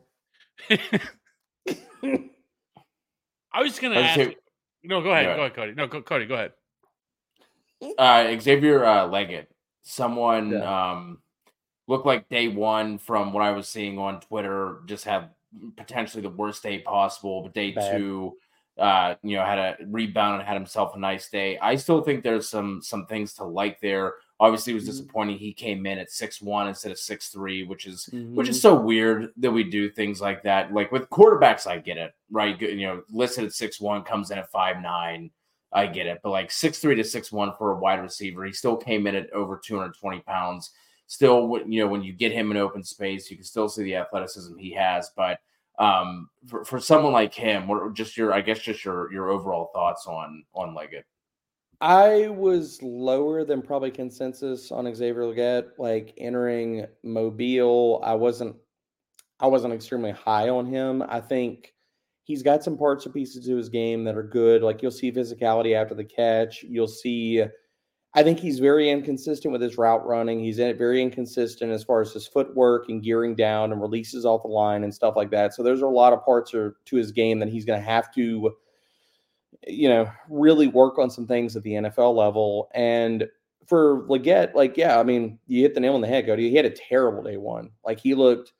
I was just going to ask. No, go ahead. Go ahead, Cody. No, Cody, go ahead. Xavier Leggett. Someone looked like day 1 from what I was seeing on Twitter, just had potentially the worst day possible, but day 2, had a rebound and had himself a nice day. I still think there's some things to like there. Obviously, it was disappointing he came in at 6'1" instead of 6'3", which is so weird that we do things like that. Like with quarterbacks, I get it, right? Listed at 6'1", comes in at 5'9". I get it. But like 6'3" to 6'1" for a wide receiver, he still came in at over 220 pounds. Still, when you get him in open space, you can still see the athleticism he has. But for someone like him, what just your overall thoughts on Leggett? I was lower than probably consensus on Xavier Leggett. Like entering Mobile, I wasn't extremely high on him. I think he's got some parts or pieces to his game that are good. Like you'll see physicality after the catch. You'll see I think he's very inconsistent with his route running. He's very inconsistent as far as his footwork and gearing down and releases off the line and stuff like that. So there's a lot of parts to his game that he's going to have to, really work on some things at the NFL level. And for Legette, I mean, you hit the nail on the head, Cody. He had a terrible day one. Like he looked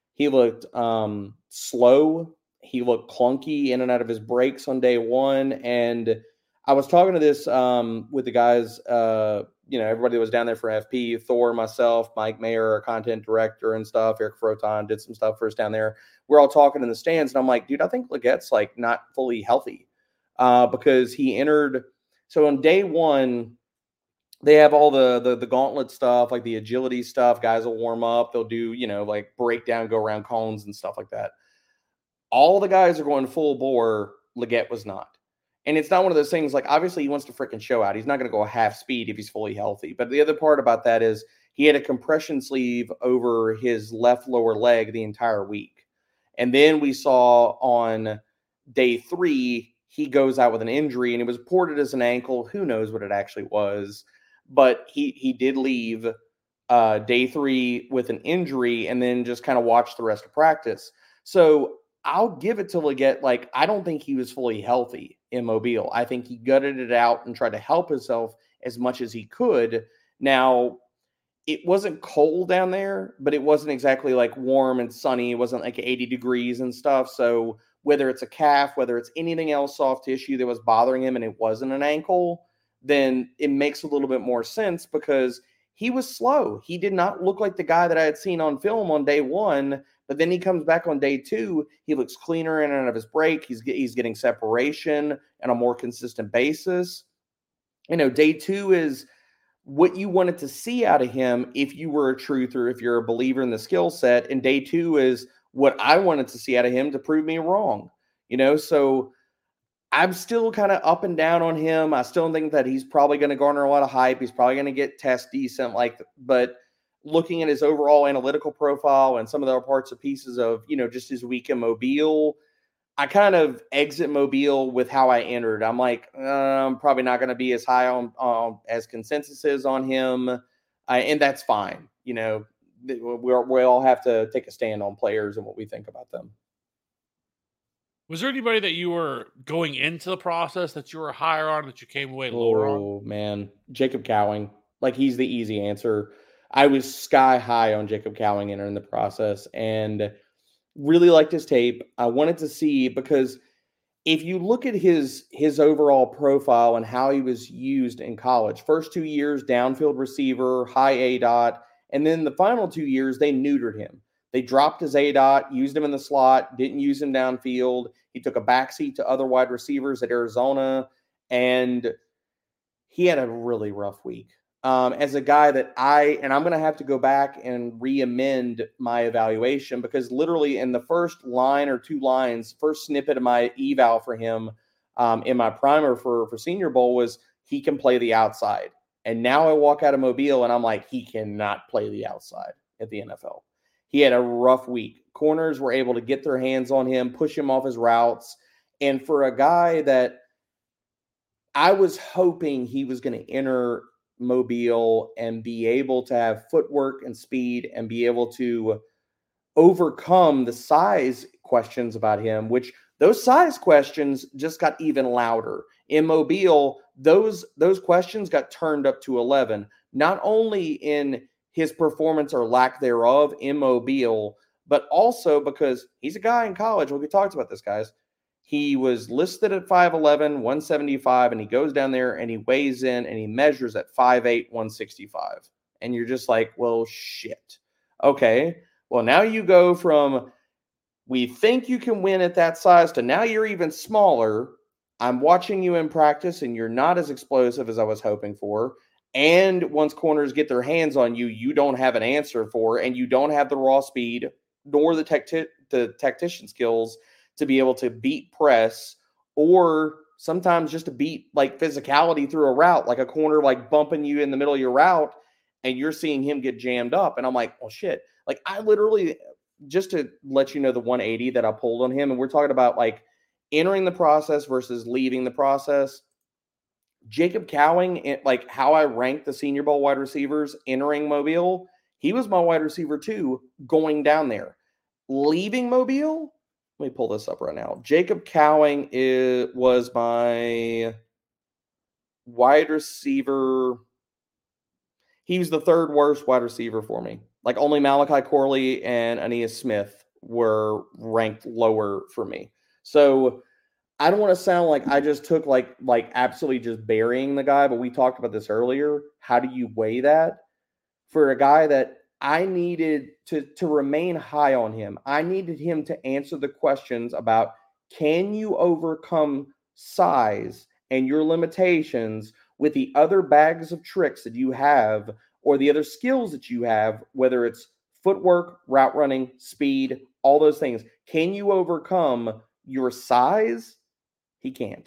slow. He looked clunky in and out of his breaks on day one. And I was talking to this with the guys, everybody that was down there for FP, Thor, myself, Mike Mayer, our content director and stuff, Eric Froton did some stuff for us down there. We're all talking in the stands, and I'm like, dude, I think Legette's like not fully healthy because he entered. So on day one, they have all the gauntlet stuff, like the agility stuff. Guys will warm up. They'll do, like breakdown, go around cones and stuff like that. All the guys are going full bore. Legette was not. And it's not one of those things like, obviously he wants to freaking show out. He's not going to go half speed if he's fully healthy. But the other part about that is he had a compression sleeve over his left lower leg the entire week. And then we saw on day 3, he goes out with an injury, and it was reported as an ankle. Who knows what it actually was. But he did leave day 3 with an injury and then just kind of watched the rest of practice. So I'll give it to Legette. Like, I don't think he was fully healthy in Mobile. I think he gutted it out and tried to help himself as much as he could. Now, it wasn't cold down there, but it wasn't exactly like warm and sunny. It wasn't like 80 degrees and stuff. So whether it's a calf, whether it's anything else soft tissue that was bothering him and it wasn't an ankle, then it makes a little bit more sense because he was slow. He did not look like the guy that I had seen on film on day 1. But then he comes back on day 2. He looks cleaner in and out of his break. He's getting separation on a more consistent basis. Day 2 is what you wanted to see out of him if you were a truther, if you're a believer in the skill set. And day 2 is what I wanted to see out of him to prove me wrong. So I'm still kind of up and down on him. I still think that he's probably going to garner a lot of hype. He's probably going to get test decent, but looking at his overall analytical profile and some of the other parts and pieces of, just his week in Mobile, I kind of exit Mobile with how I entered. I'm like, I'm probably not going to be as high on as consensus is on him. And that's fine. We all have to take a stand on players and what we think about them. Was there anybody that you were going into the process that you were higher on that you came away lower on? Oh, man. Jacob Cowing. Like, he's the easy answer. I was sky high on Jacob Cowing entering the process and really liked his tape. I wanted to see, because if you look at his overall profile and how he was used in college, first 2 years, downfield receiver, high ADOT, and then the final 2 years, they neutered him. They dropped his ADOT, used him in the slot, didn't use him downfield. He took a backseat to other wide receivers at Arizona, and he had a really rough week. As a guy that I'm going to have to go back and re-amend my evaluation, because literally in the first line or 2 lines, first snippet of my eval for him in my primer for Senior Bowl was he can play the outside. And now I walk out of Mobile and I'm like, he cannot play the outside at the NFL. He had a rough week. Corners were able to get their hands on him, push him off his routes. And for a guy that I was hoping he was going to enter Mobile and be able to have footwork and speed and be able to overcome the size questions about him, which those size questions just got even louder. In Mobile, those questions got turned up to 11, not only in his performance or lack thereof in Mobile, but also because he's a guy in college. We talked about this, guys. He was listed at 5'11", 175, and he goes down there and he weighs in and he measures at 5'8", 165. And you're just like, well, shit. Okay, well, now you go from we think you can win at that size to now you're even smaller. I'm watching you in practice and you're not as explosive as I was hoping for. And once corners get their hands on you, you don't have an answer for, and you don't have the raw speed nor the tactician skills to be able to beat press, or sometimes just to beat like physicality through a route, like a corner like bumping you in the middle of your route and you're seeing him get jammed up. And I'm like, well, shit. Like, I literally, just to let you know the 180 that I pulled on him, and we're talking about like entering the process versus leaving the process. Jacob Cowing, like how I ranked the Senior Bowl wide receivers entering Mobile, he was my wide receiver 2 going down there. Leaving Mobile, let me pull this up right now. Jacob Cowing was my wide receiver. He was the 3rd worst wide receiver for me. Like only Malachi Corley and Aeneas Smith were ranked lower for me. So I don't want to sound like I just took like absolutely just burying the guy, but we talked about this earlier. How do you weigh that? For a guy that I needed to remain high on him, I needed him to answer the questions about, can you overcome size and your limitations with the other bags of tricks that you have or the other skills that you have, whether it's footwork, route running, speed, all those things. Can you overcome your size? He can't.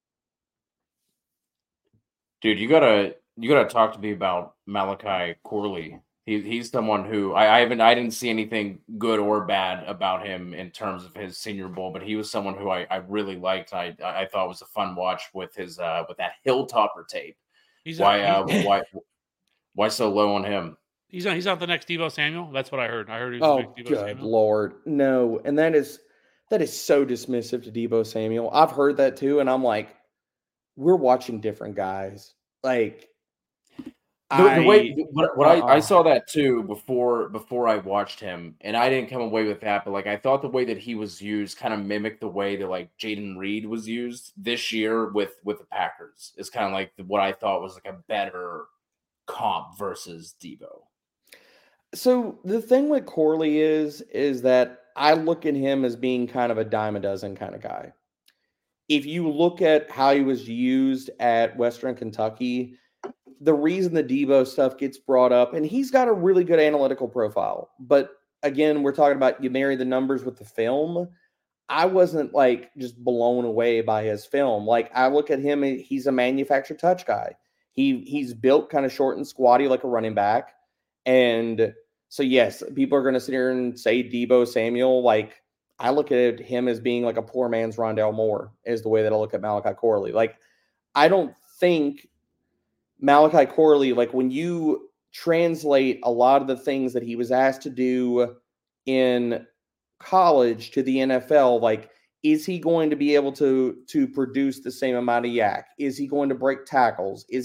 Dude, you gotta talk to me about Malachi Corley. He's someone who I didn't see anything good or bad about him in terms of his Senior Bowl, but he was someone who I really liked. I thought was a fun watch with his with that Hilltopper tape. Why so low on him? He's not the next Deebo Samuel. That's what I heard. I heard he was the next Deebo good Samuel. Lord, no, and that is so dismissive to Deebo Samuel. I've heard that too, and I'm like, we're watching different guys. Like, I saw that too before I watched him, and I didn't come away with that. But like, I thought the way that he was used kind of mimicked the way that like Jaden Reed was used this year with the Packers. It's kind of like what I thought was like a better comp versus Deebo. So the thing with Corley is that I look at him as being kind of a dime a dozen kind of guy. If you look at how he was used at Western Kentucky, the reason the Deebo stuff gets brought up, and he's got a really good analytical profile, but again, we're talking about you marry the numbers with the film. I wasn't like just blown away by his film. Like I look at him, he's a manufactured touch guy. He's built kind of short and squatty like a running back. And so, yes, people are going to sit here and say Deebo Samuel. Like I look at him as being like a poor man's Rondale Moore is the way that I look at Malachi Corley. Like I don't think Malachi Corley, like when you translate a lot of the things that he was asked to do in college to the NFL, like, is he going to be able to produce the same amount of yak? Is he going to break tackles? Does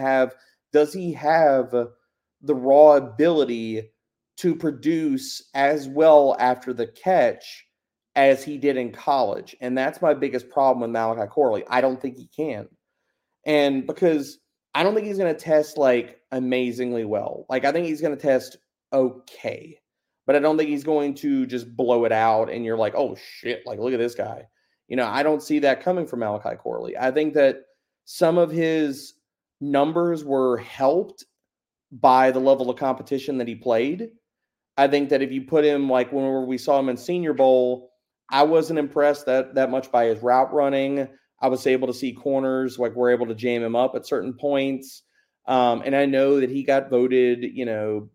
he have the raw ability to produce as well after the catch as he did in college? And that's my biggest problem with Malachi Corley. I don't think he can. And because I don't think he's going to test like amazingly well. Like I think he's going to test okay, but I don't think he's going to just blow it out and you're like, oh shit, like look at this guy. You know, I don't see that coming from Malachi Corley. I think that some of his numbers were helped by the level of competition that he played. I think that if you put him like when we saw him in Senior Bowl, I wasn't impressed that much by his route running. I was able to see corners, like we're able to jam him up at certain points. And I know that he got voted, bell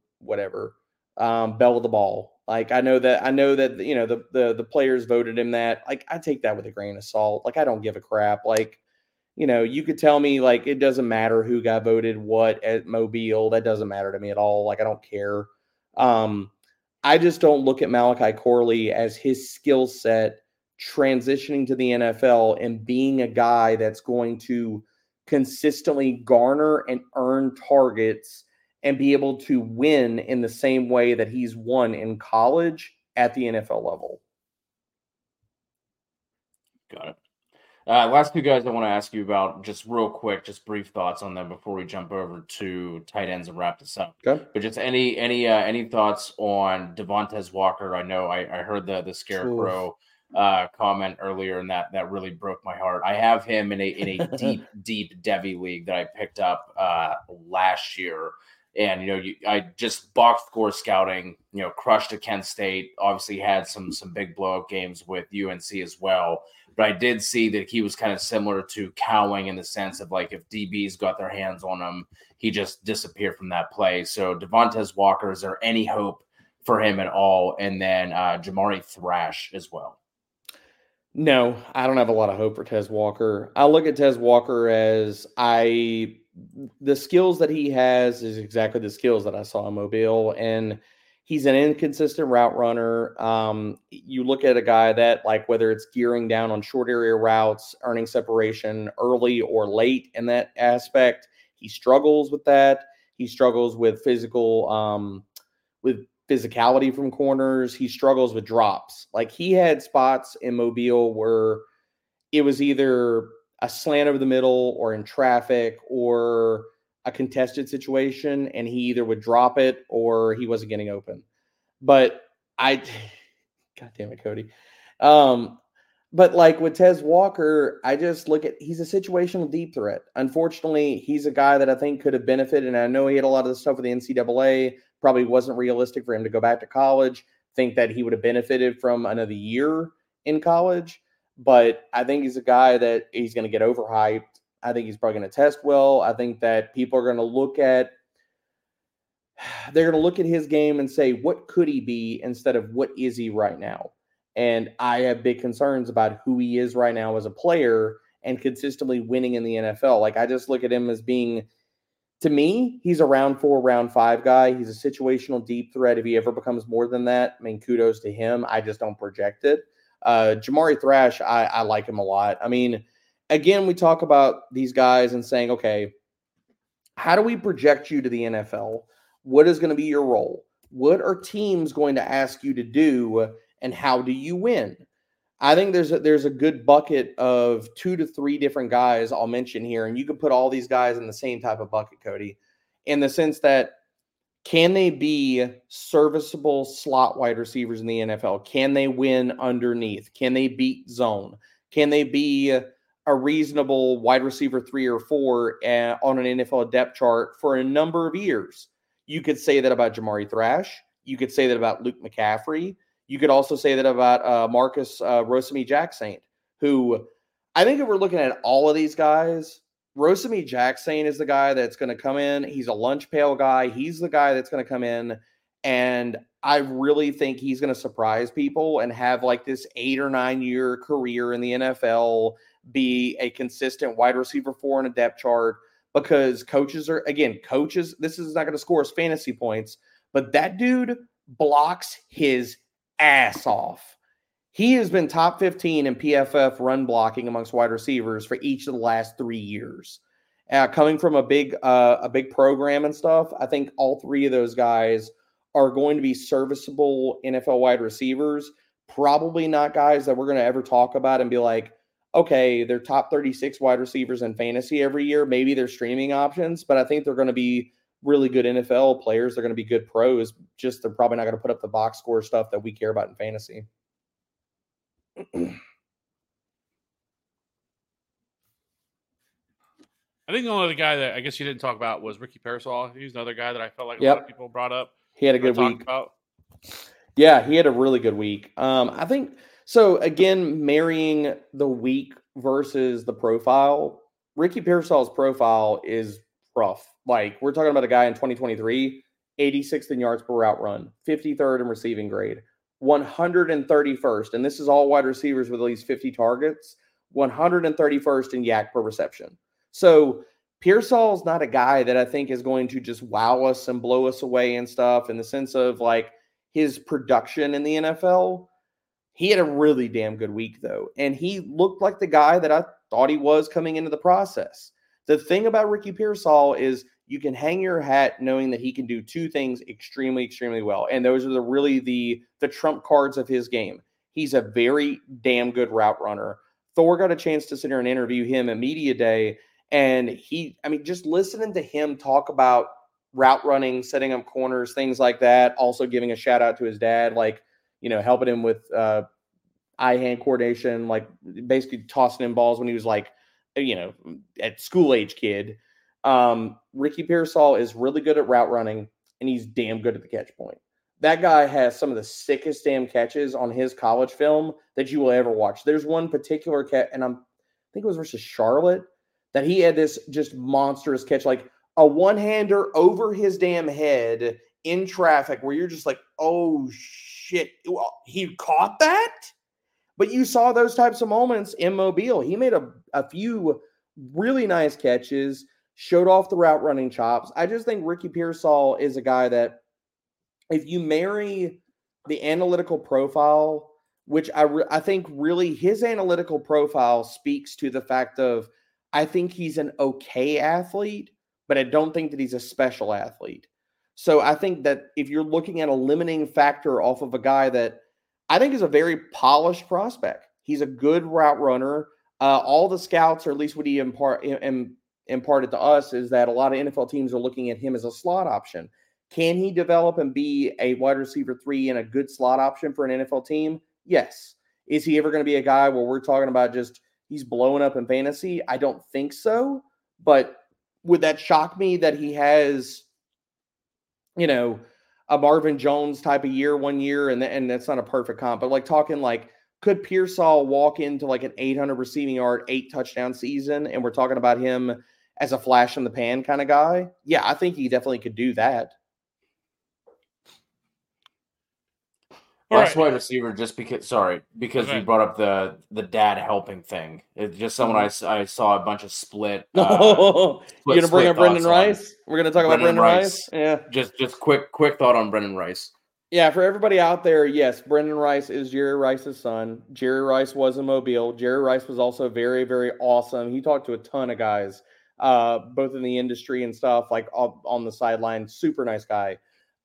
of the ball. Like I know that, the players voted him that. Like I take that with a grain of salt. Like I don't give a crap. Like, you could tell me like it doesn't matter who got voted what at Mobile. That doesn't matter to me at all. Like I don't care. I just don't look at Malachi Corley as his skill set transitioning to the NFL and being a guy that's going to consistently garner and earn targets and be able to win in the same way that he's won in college at the NFL level. Got it. Last two guys I want to ask you about, just real quick, just brief thoughts on them before we jump over to tight ends and wrap this up. Okay. But just any thoughts on Devontae Walker? I know I heard the Scarecrow comment earlier, and that really broke my heart. I have him in a deep Devy league that I picked up last year. And, I just box score scouting, crushed at Kent State, obviously had some big blowout games with UNC as well. But I did see that he was kind of similar to Cowing in the sense of like, if DBs got their hands on him, he just disappeared from that play. So Devontae Walker, is there any hope for him at all? And then Jamari Thrash as well. No, I don't have a lot of hope for Tez Walker. I look at Tez Walker as the skills that he has is exactly the skills that I saw in Mobile, and he's an inconsistent route runner. You look at a guy that, like, whether it's gearing down on short area routes, earning separation early or late in that aspect, he struggles with that. He struggles with physicality from corners. He struggles with drops. Like, he had spots in Mobile where it was either a slant over the middle or in traffic or a contested situation, and he either would drop it or he wasn't getting open. But God damn it, Cody. But like with Tez Walker, I just look at, he's a situational deep threat. Unfortunately, he's a guy that I think could have benefited. And I know he had a lot of the stuff with the NCAA. Probably wasn't realistic for him to go back to college. Think that he would have benefited from another year in college. But I think he's a guy that he's going to get overhyped. I think he's probably going to test well. I think that people are going to look at his game and say, what could he be instead of what is he right now? And I have big concerns about who he is right now as a player and consistently winning in the NFL. Like, I just look at him as being, to me, he's a round 4, round 5 guy. He's a situational deep threat. If he ever becomes more than that, I mean, kudos to him. I just don't project it. Jamari Thrash, I like him a lot. I mean, again, we talk about these guys and saying, okay, how do we project you to the NFL? What is going to be your role? What are teams going to ask you to do? And how do you win? I think there's a good bucket of 2 to 3 different guys I'll mention here, and you can put all these guys in the same type of bucket, Cody, in the sense that, can they be serviceable slot wide receivers in the NFL? Can they win underneath? Can they beat zone? Can they be a reasonable wide receiver 3 or 4 on an NFL depth chart for a number of years? You could say that about Jamari Thrash. You could say that about Luke McCaffrey. You could also say that about Marcus Rosemy-Jacksaint, who, I think if we're looking at all of these guys, Rosemy-Jacksaint is the guy that's going to come in. He's a lunch pail guy. He's the guy that's going to come in, and I really think he's going to surprise people and have like this 8 or 9 year career in the NFL, be a consistent wide receiver 4 in a depth chart, because coaches, this is not going to score us fantasy points, but that dude blocks his ass off. He has been top 15 in PFF run blocking amongst wide receivers for each of the last 3 years. Coming from a big program and stuff, I think all 3 of those guys are going to be serviceable NFL wide receivers. Probably not guys that we're going to ever talk about and be like, okay, they're top 36 wide receivers in fantasy every year. Maybe they're streaming options, but I think they're going to be really good NFL players. They're going to be good pros. Just they're probably not going to put up the box score stuff that we care about in fantasy. I think the only other guy that I guess you didn't talk about was Ricky Pearsall. He's another guy that I felt like a lot of people brought up. He had a good week. Yeah, he had a really good week. I think so. Again, marrying the week versus the profile, Ricky Pearsall's profile is rough. Like, we're talking about a guy in 2023, 86th in yards per route run, 53rd in receiving grade, 131st, and this is all wide receivers with at least 50 targets, 131st in YAC per reception. So Pearsall's not a guy that I think is going to just wow us and blow us away and stuff, in the sense of like his production in the NFL. He had a really damn good week though, and he looked like the guy that I thought he was coming into the process. The thing about Ricky Pearsall is you can hang your hat knowing that he can do 2 things extremely, extremely well. And those are the trump cards of his game. He's a very damn good route runner. Thor got a chance to sit here and interview him at Media Day. And just listening to him talk about route running, setting up corners, things like that, also giving a shout out to his dad, like, helping him with eye-hand coordination, like basically tossing him balls when he was like, at school age kid. Ricky Pearsall is really good at route running, and he's damn good at the catch point. That guy has some of the sickest damn catches on his college film that you will ever watch. There's one particular catch, and I think it was versus Charlotte, that he had this just monstrous catch, like a one-hander over his damn head in traffic, where you're just like, oh shit, he caught that? But you saw those types of moments in Mobile. He made a few really nice catches, showed off the route running chops. I just think Ricky Pearsall is a guy that if you marry the analytical profile, which I think really his analytical profile speaks to the fact of I think he's an okay athlete, but I don't think that he's a special athlete. So I think that if you're looking at a limiting factor off of a guy that I think is a very polished prospect, he's a good route runner. All the scouts, or at least what he imparted to us, is that a lot of NFL teams are looking at him as a slot option. Can he develop and be a wide receiver 3 and a good slot option for an NFL team? Yes. Is he ever going to be a guy where we're talking about just he's blowing up in fantasy? I don't think so. But would that shock me that he has, a Marvin Jones type of year 1 year, and that's not a perfect comp, but like talking like, could Pearsall walk into like an 800 receiving yard, 8 touchdown season, and we're talking about him as a flash in the pan kind of guy? Yeah, I think he definitely could do that. Last wide receiver, just because you brought up the dad helping thing. It's just someone I saw a bunch of split. You're gonna bring up Brendan Rice? We're gonna talk about Brendan Rice. Yeah. Just quick thought on Brendan Rice. Yeah, for everybody out there, yes, Brendan Rice is Jerry Rice's son. Jerry Rice was in Mobile. Jerry Rice was also very, very awesome. He talked to a ton of guys, both in the industry and stuff, like on the sideline. Super nice guy.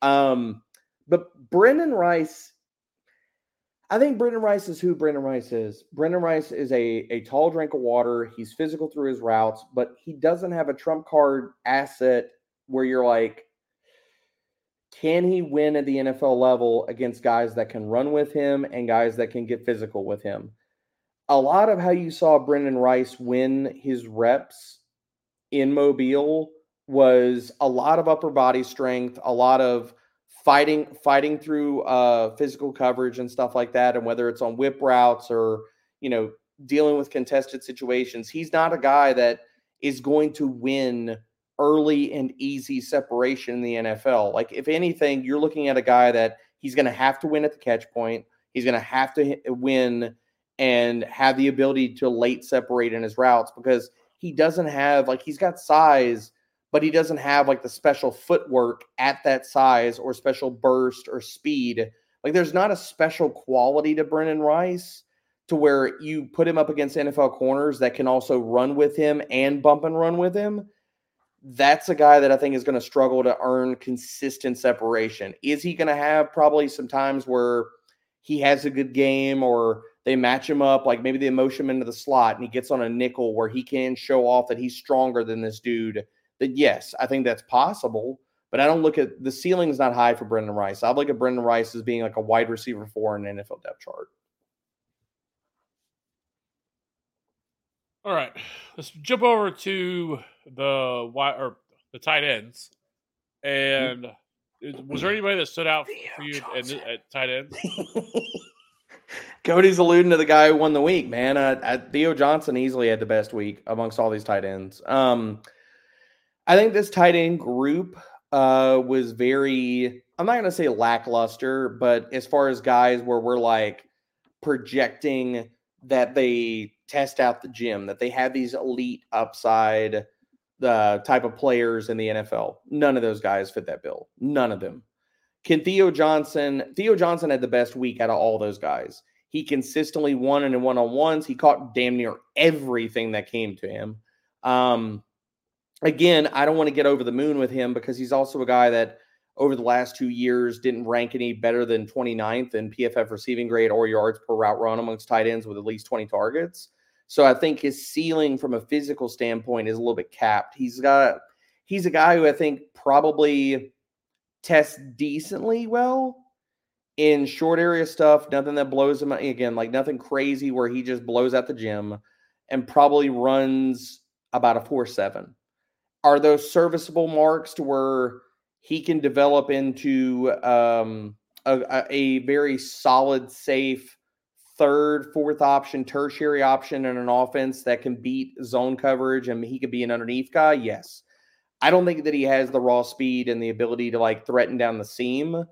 But Brendan Rice, I think Brendan Rice is who Brendan Rice is. Brendan Rice is a tall drink of water. He's physical through his routes, but he doesn't have a trump card asset where you're like, can he win at the NFL level against guys that can run with him and guys that can get physical with him? A lot of how you saw Brendan Rice win his reps in Mobile was a lot of upper body strength, a lot of fighting through physical coverage and stuff like that. And whether it's on whip routes or, dealing with contested situations, he's not a guy that is going to win early and easy separation in the NFL. Like, if anything, you're looking at a guy that he's going to have to win at the catch point. He's going to have to win and have the ability to late separate in his routes, because he doesn't have, like, he's got size, but he doesn't have like the special footwork at that size or special burst or speed. Like, there's not a special quality to Brendan Rice to where you put him up against NFL corners that can also run with him and bump and run with him. That's a guy that I think is going to struggle to earn consistent separation. Is he going to have probably some times where he has a good game or they match him up, like maybe they motion him into the slot and he gets on a nickel where he can show off that he's stronger than this dude? That, yes, I think that's possible, but I don't look at the ceiling's not high for Brendan Rice. I look at Brendan Rice as being like a wide receiver 4 in an NFL depth chart. All right, let's jump over to the tight ends. And was there anybody that stood out for you at tight ends? Cody's alluding to the guy who won the week, man. Theo Johnson easily had the best week amongst all these tight ends. I think this tight end group was very, I'm not going to say lackluster, but as far as guys where we're like projecting that they test out the gym, that they have these elite upside type of players in the NFL. None of those guys fit that bill. None of them. Theo Johnson had the best week out of all those guys. He consistently won in one-on-ones. He caught damn near everything that came to him. Again, I don't want to get over the moon with him because he's also a guy that over the last 2 years didn't rank any better than 29th in PFF receiving grade or yards per route run amongst tight ends with at least 20 targets. So I think his ceiling from a physical standpoint is a little bit capped. He's a guy who I think probably tests decently well in short area stuff, nothing that blows him, again, like nothing crazy where he just blows out the gym, and probably runs about a 4.7. Are those serviceable marks to where he can develop into a very solid, safe third, fourth option, tertiary option in an offense that can beat zone coverage and he could be an underneath guy? Yes. I don't think that he has the raw speed and the ability to like threaten down the seam.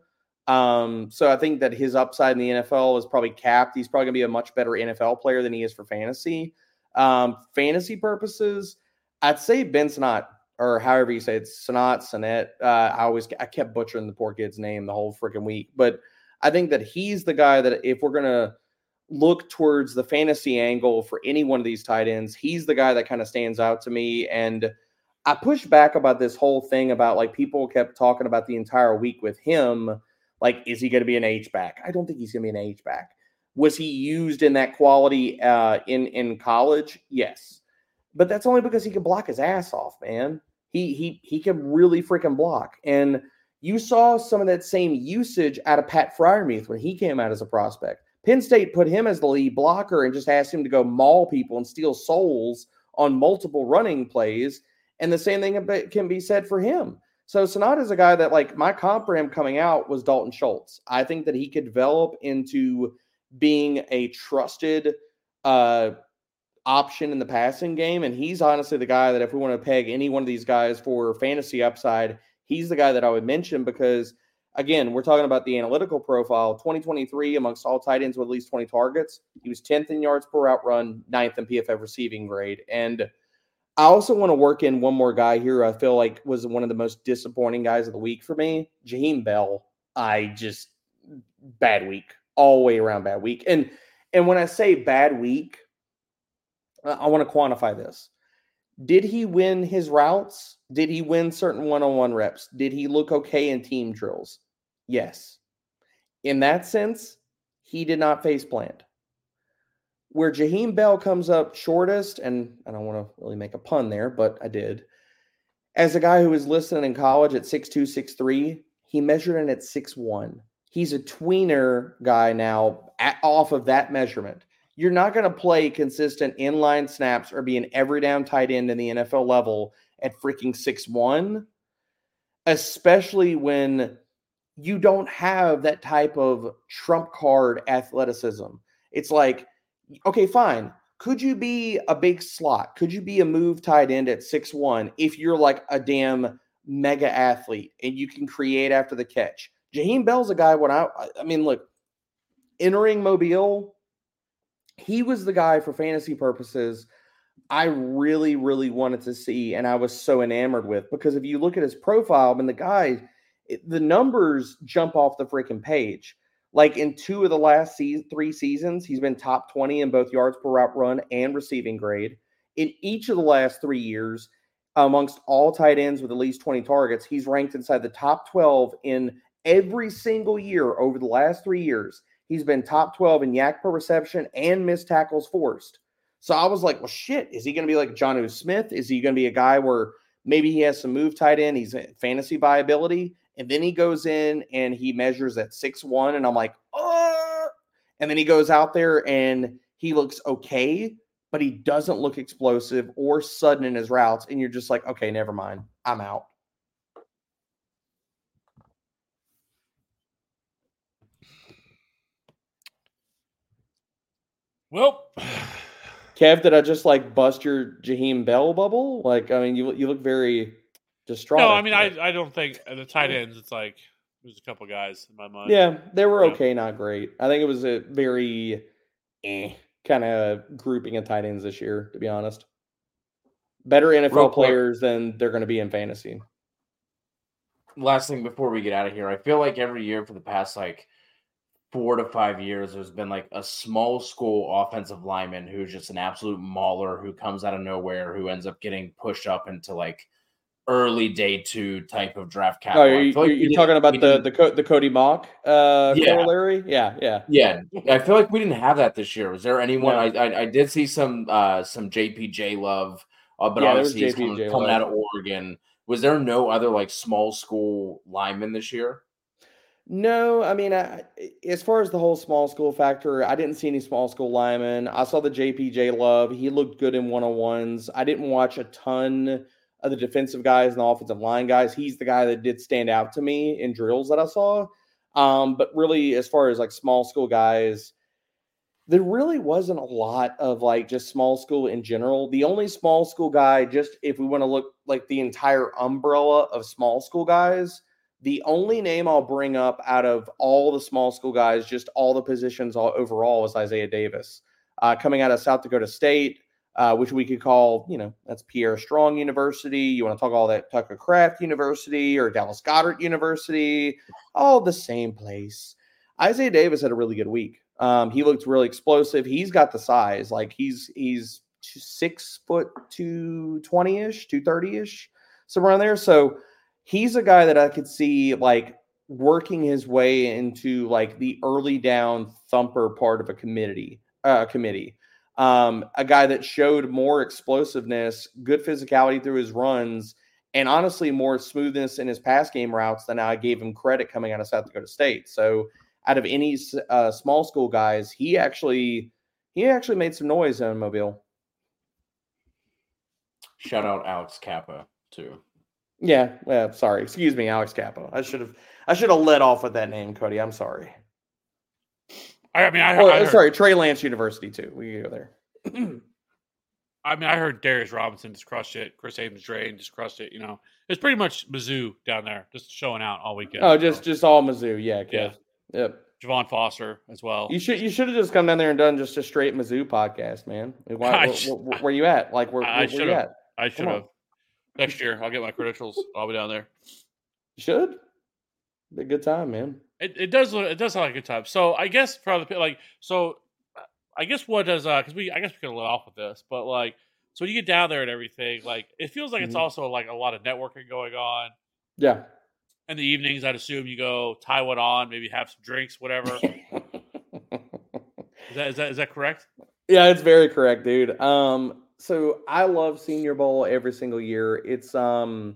So I think that his upside in the NFL is probably capped. He's probably going to be a much better NFL player than he is for fantasy. Fantasy purposes, I'd say Ben Sinnott, or however you say it, Sinnott. I kept butchering the poor kid's name the whole freaking week. But I think that he's the guy that if we're going to look towards the fantasy angle for any one of these tight ends, he's the guy that kind of stands out to me. And I pushed back about this whole thing about like people kept talking about the entire week with him. Like, is he going to be an H-back? I don't think he's going to be an H-back. Was he used in that quality in college? Yes. But that's only because he can block his ass off, man. He can really freaking block. And you saw some of that same usage out of Pat Freiermuth when he came out as a prospect. Penn State put him as the lead blocker and just asked him to go maul people and steal souls on multiple running plays. And the same thing can be said for him. So Sinnott is a guy that, like, my comp for him coming out was Dalton Schultz. I think that he could develop into being a trusted option in the passing game. And he's honestly the guy that if we want to peg any one of these guys for fantasy upside, he's the guy that I would mention because, again, we're talking about the analytical profile. 2023 amongst all tight ends with at least 20 targets. He was 10th in yards per route run, 9th in PFF receiving grade. And I also want to work in one more guy here I feel like was one of the most disappointing guys of the week for me, Jaheim Bell. Bad week, all the way around bad week. And when I say bad week, I want to quantify this. Did he win his routes? Did he win certain one-on-one reps? Did he look okay in team drills? Yes. In that sense, he did not face plant. Where Jaheim Bell comes up shortest, and I don't want to really make a pun there, but I did. As a guy who was listed in college at 6'2", 6'3", he measured in at 6'1". He's a tweener guy now off of that measurement. You're not going to play consistent inline snaps or be an every down tight end in the NFL level at freaking 6'1", especially when you don't have that type of trump card athleticism. It's like, okay, fine. Could you be a big slot? Could you be a move tight end at 6'1" if you're like a damn mega athlete and you can create after the catch? Jaheim Bell's a guy look, entering Mobile, he was the guy for fantasy purposes I really, really wanted to see and I was so enamored with because if you look at his profile, the numbers jump off the freaking page. Like in 2 of the last 3 seasons, he's been top 20 in both yards per route run and receiving grade. In each of the last 3 years, amongst all tight ends with at least 20 targets, he's ranked inside the top 12 in every single year over the last 3 years. He's been top 12 in yak per reception and missed tackles forced. So I was like, well, shit, is he going to be like Jonnu Smith? Is he going to be a guy where maybe he has some move tight end? He's a fantasy viability. And then he goes in and he measures at 6'1", and I'm like, oh. And then he goes out there and he looks okay, but he doesn't look explosive or sudden in his routes. And you're just like, okay, never mind. I'm out. Well, Kev, did I just like bust your Jaheim Bell bubble? Like, I mean, you look very distraught. No, I mean, I don't think the tight ends, it's like there's a couple guys in my mind. Yeah, they were okay, not great. I think it was a very kind of grouping of tight ends this year, to be honest. Better NFL players than they're going to be in fantasy. Last thing before we get out of here, I feel like every year for the past 4 to 5 years, there's been like a small school offensive lineman who's just an absolute mauler who comes out of nowhere, who ends up getting pushed up into like early day 2 type of draft capital. Oh, you're talking about the Cody Mock corollary? Yeah. I feel like we didn't have that this year. Was there anyone? No. I did see some JPJ love, but obviously he's coming out of Oregon. Was there no other like small school lineman this year? No, I mean, as far as the whole small school factor, I didn't see any small school linemen. I saw the JPJ Love. He looked good in one-on-ones. I didn't watch a ton of the defensive guys and the offensive line guys. He's the guy that did stand out to me in drills that I saw. But really, as far as like small school guys, there really wasn't a lot of like just small school in general. The only small school guy, just if we want to look like the entire umbrella of small school guys, The only name I'll bring up out of all the small school guys, just all the positions all overall, is Isaiah Davis, coming out of South Dakota State, which we could call, that's Pierre Strong University. You want to talk all that Tucker Craft University or Dallas Goddard University, all the same place. Isaiah Davis had a really good week. He looked really explosive. He's got the size, like he's 6 foot 220-ish, 230-ish, somewhere around there. So he's a guy that I could see like working his way into like the early down thumper part of a committee. A guy that showed more explosiveness, good physicality through his runs, and honestly more smoothness in his pass game routes than I gave him credit coming out of South Dakota State. So out of any small school guys, he actually made some noise in Mobile. Shout out Alex Kappa too. Yeah, sorry. Excuse me, Alex Kappa. I should have let off with that name, Cody. I'm sorry. I heard, sorry, Trey Lance University too. We can go there. I heard Darius Robinson just crushed it. Chris Ames-Drain just crushed it. It's pretty much Mizzou down there, just showing out all weekend. Oh, just all Mizzou. Yeah. Yep. Javon Foster as well. You should have just come down there and done just a straight Mizzou podcast, man. Where you at? Like where you at? I should have. Next year, I'll get my credentials. I'll be down there. You should. Be a good time, man. It does sound like a good time. So I guess probably I guess what does because I guess we could let off with this, but like so when you get down there and everything, like it feels like it's also like a lot of networking going on. Yeah. In the evenings, I'd assume you go tie one on, maybe have some drinks, whatever. Is that correct? Yeah, it's very correct, dude. So I love Senior Bowl every single year. It's a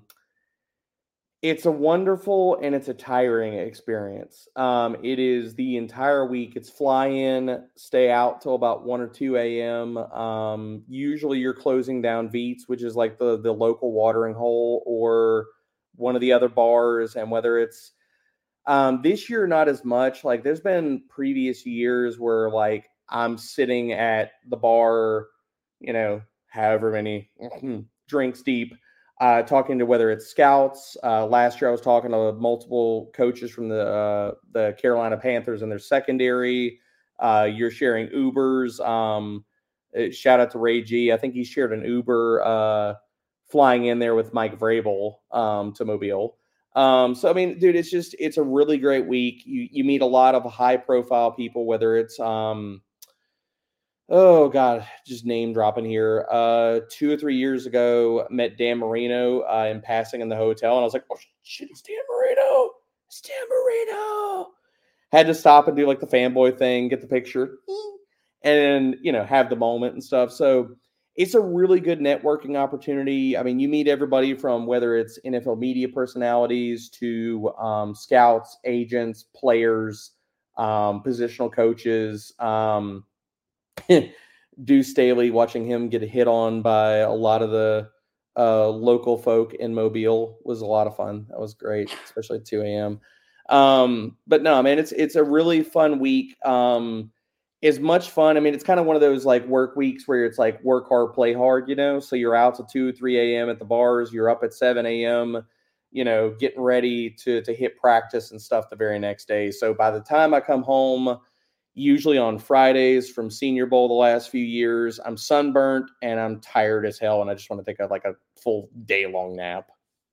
wonderful and it's a tiring experience. It is the entire week. It's fly in, stay out till about 1 or 2 a.m. Usually you're closing down Veets, which is like the local watering hole, or one of the other bars. And whether it's this year, not as much. Like there's been previous years where like I'm sitting at the bar, however many drinks deep, talking to whether it's scouts. Last year I was talking to multiple coaches from the Carolina Panthers and their secondary. You're sharing Ubers. Shout out to Ray G. I think he shared an Uber flying in there with Mike Vrabel to Mobile. So, I mean, dude, it's a really great week. You meet a lot of high profile people, whether it's, oh God, just name dropping here. 2 or 3 years ago, met Dan Marino in passing in the hotel. And I was like, oh shit, it's Dan Marino. It's Dan Marino. Had to stop and do like the fanboy thing, get the picture and, have the moment and stuff. So it's a really good networking opportunity. I mean, you meet everybody from whether it's NFL media personalities to scouts, agents, players, positional coaches. Deuce Staley, watching him get hit on by a lot of the local folk in Mobile was a lot of fun. That was great, especially at 2 a.m. But no, man, it's a really fun week. As much fun. I mean, it's kind of one of those like work weeks where it's like work hard, play hard, So you're out till 2, 3 a.m. at the bars. You're up at 7 a.m., getting ready to hit practice and stuff the very next day. So by the time I come home, usually on Fridays from Senior Bowl the last few years, I'm sunburnt and I'm tired as hell. And I just want to take a full day long nap.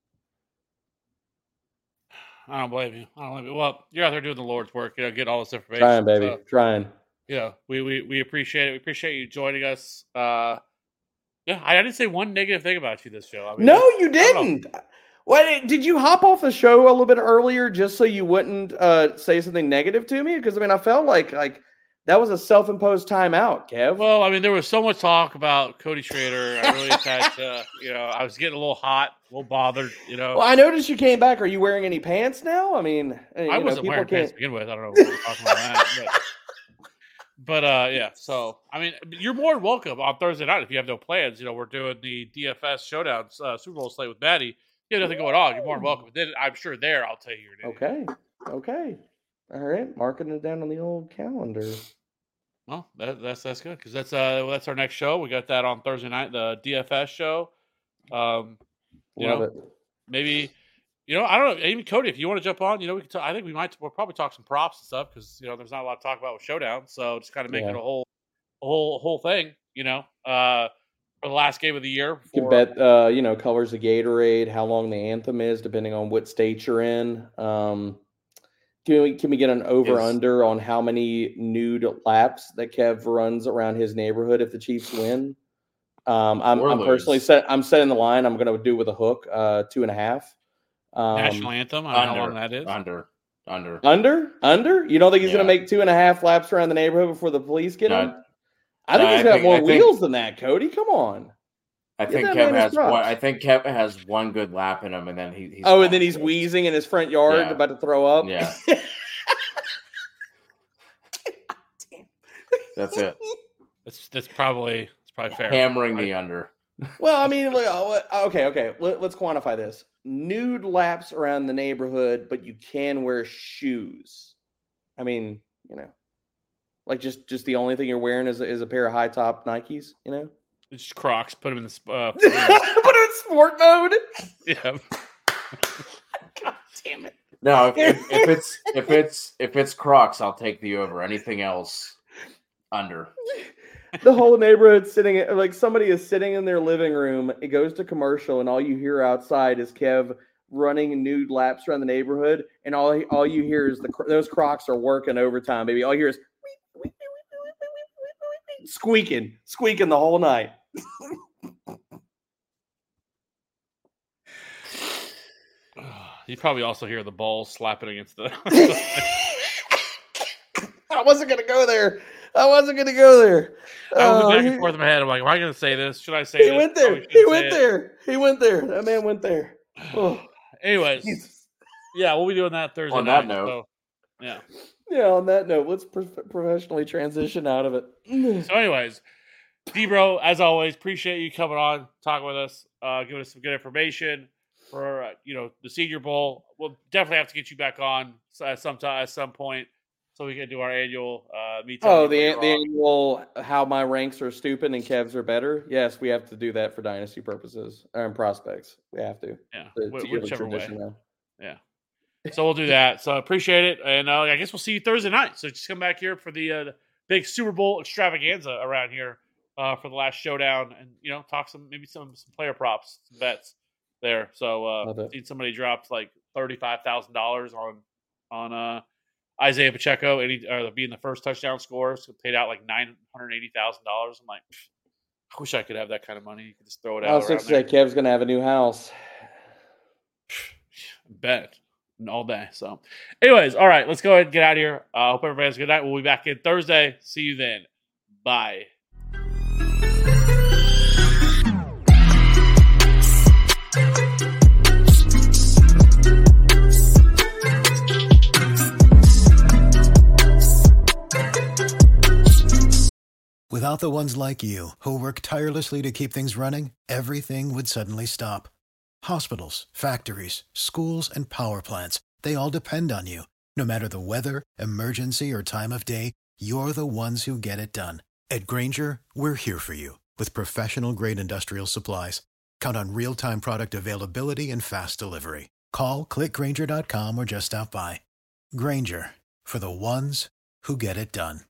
I don't blame you. Well, you're out there doing the Lord's work, get all this information. Trying, baby. Trying. Yeah, we appreciate it. We appreciate you joining us. I didn't say one negative thing about you this show. No, you didn't. What, did you hop off the show a little bit earlier just so you wouldn't say something negative to me? Because, I felt like that was a self-imposed timeout, Kev. Well, there was so much talk about Cody Schrader. I really had to, I was getting a little hot, a little bothered, Well, I noticed you came back. Are you wearing any pants now? I wasn't wearing pants to begin with. I don't know what we're talking about that. But yeah, so you're more than welcome on Thursday night if you have no plans. We're doing the DFS Showdown Super Bowl slate with Maddie. You have nothing going on. You're more than welcome. Then I'm sure I'll tell you your name. Okay. All right, marking it down on the old calendar. Well, that's good because that's our next show. We got that on Thursday night, the DFS show. Love it. Maybe I don't know. Even Cody, if you want to jump on, we can. I think we'll probably talk some props and stuff because there's not a lot to talk about with Showdown. So just kind of make it a whole thing. For the last game of the year. You can bet, colors of Gatorade, how long the anthem is, depending on what state you're in. Can we get an over/under on how many nude laps that Kev runs around his neighborhood if the Chiefs win? I'm personally setting the line. I'm going to do with a hook, 2.5. National anthem. I don't know how long that is. Under. You don't think he's going to make 2.5 laps around the neighborhood before the police get him? I think he's got more wheels than that, Cody. Come on. I think Kev has one good lap in him, and then he's and then he's wheezing in his front yard, about to throw up. Yeah. That's it. It's probably fair. Hammering the under. Well, I mean, okay. Let's quantify this. Nude laps around the neighborhood, but you can wear shoes. I mean, like just the only thing you're wearing is a pair of high top Nikes, It's just Crocs. Put them in the put them in sport mode. Yeah. God damn it. No, if it's Crocs, I'll take the over. Anything else, under. The whole neighborhood somebody is sitting in their living room. It goes to commercial, and all you hear outside is Kev running nude laps around the neighborhood, and all you hear is those Crocs are working overtime, baby. All you hear is squeaking the whole night. You probably also hear the balls slapping against the. I wasn't gonna go there. I was back and forth in my head. I'm like, am I going to say this? Should I say this? Went there. He went there. That man went there. Oh. Anyways, Jesus. Yeah, we'll be doing that Thursday on night. That note. So, yeah. On that note, let's professionally transition out of it. So, anyways, D-Bro, as always, appreciate you coming on, talking with us, giving us some good information for the Senior Bowl. We'll definitely have to get you back on at some point. So we can do our annual meet. The annual how my ranks are stupid and Kev's are better. Yes, we have to do that for dynasty purposes and prospects. We have to. Yeah, whichever way. Now. Yeah. So we'll do that. So appreciate it, and I guess we'll see you Thursday night. So just come back here for the big Super Bowl extravaganza around here for the last showdown, and talk some player props, some bets there. So seen somebody dropped like $35,000 on Isaiah Pacheco, being the first touchdown scorer, so paid out like $980,000. I'm like, I wish I could have that kind of money. You could just throw it out. I was going to say Kev's going to have a new house. Bet all day. So, anyways, all right, let's go ahead and get out of here. Hope everybody has a good night. We'll be back in Thursday. See you then. Bye. Without the ones like you, who work tirelessly to keep things running, everything would suddenly stop. Hospitals, factories, schools, and power plants, they all depend on you. No matter the weather, emergency, or time of day, you're the ones who get it done. At Grainger, we're here for you with professional-grade industrial supplies. Count on real-time product availability and fast delivery. Call, click Grainger.com, or just stop by. Grainger, for the ones who get it done.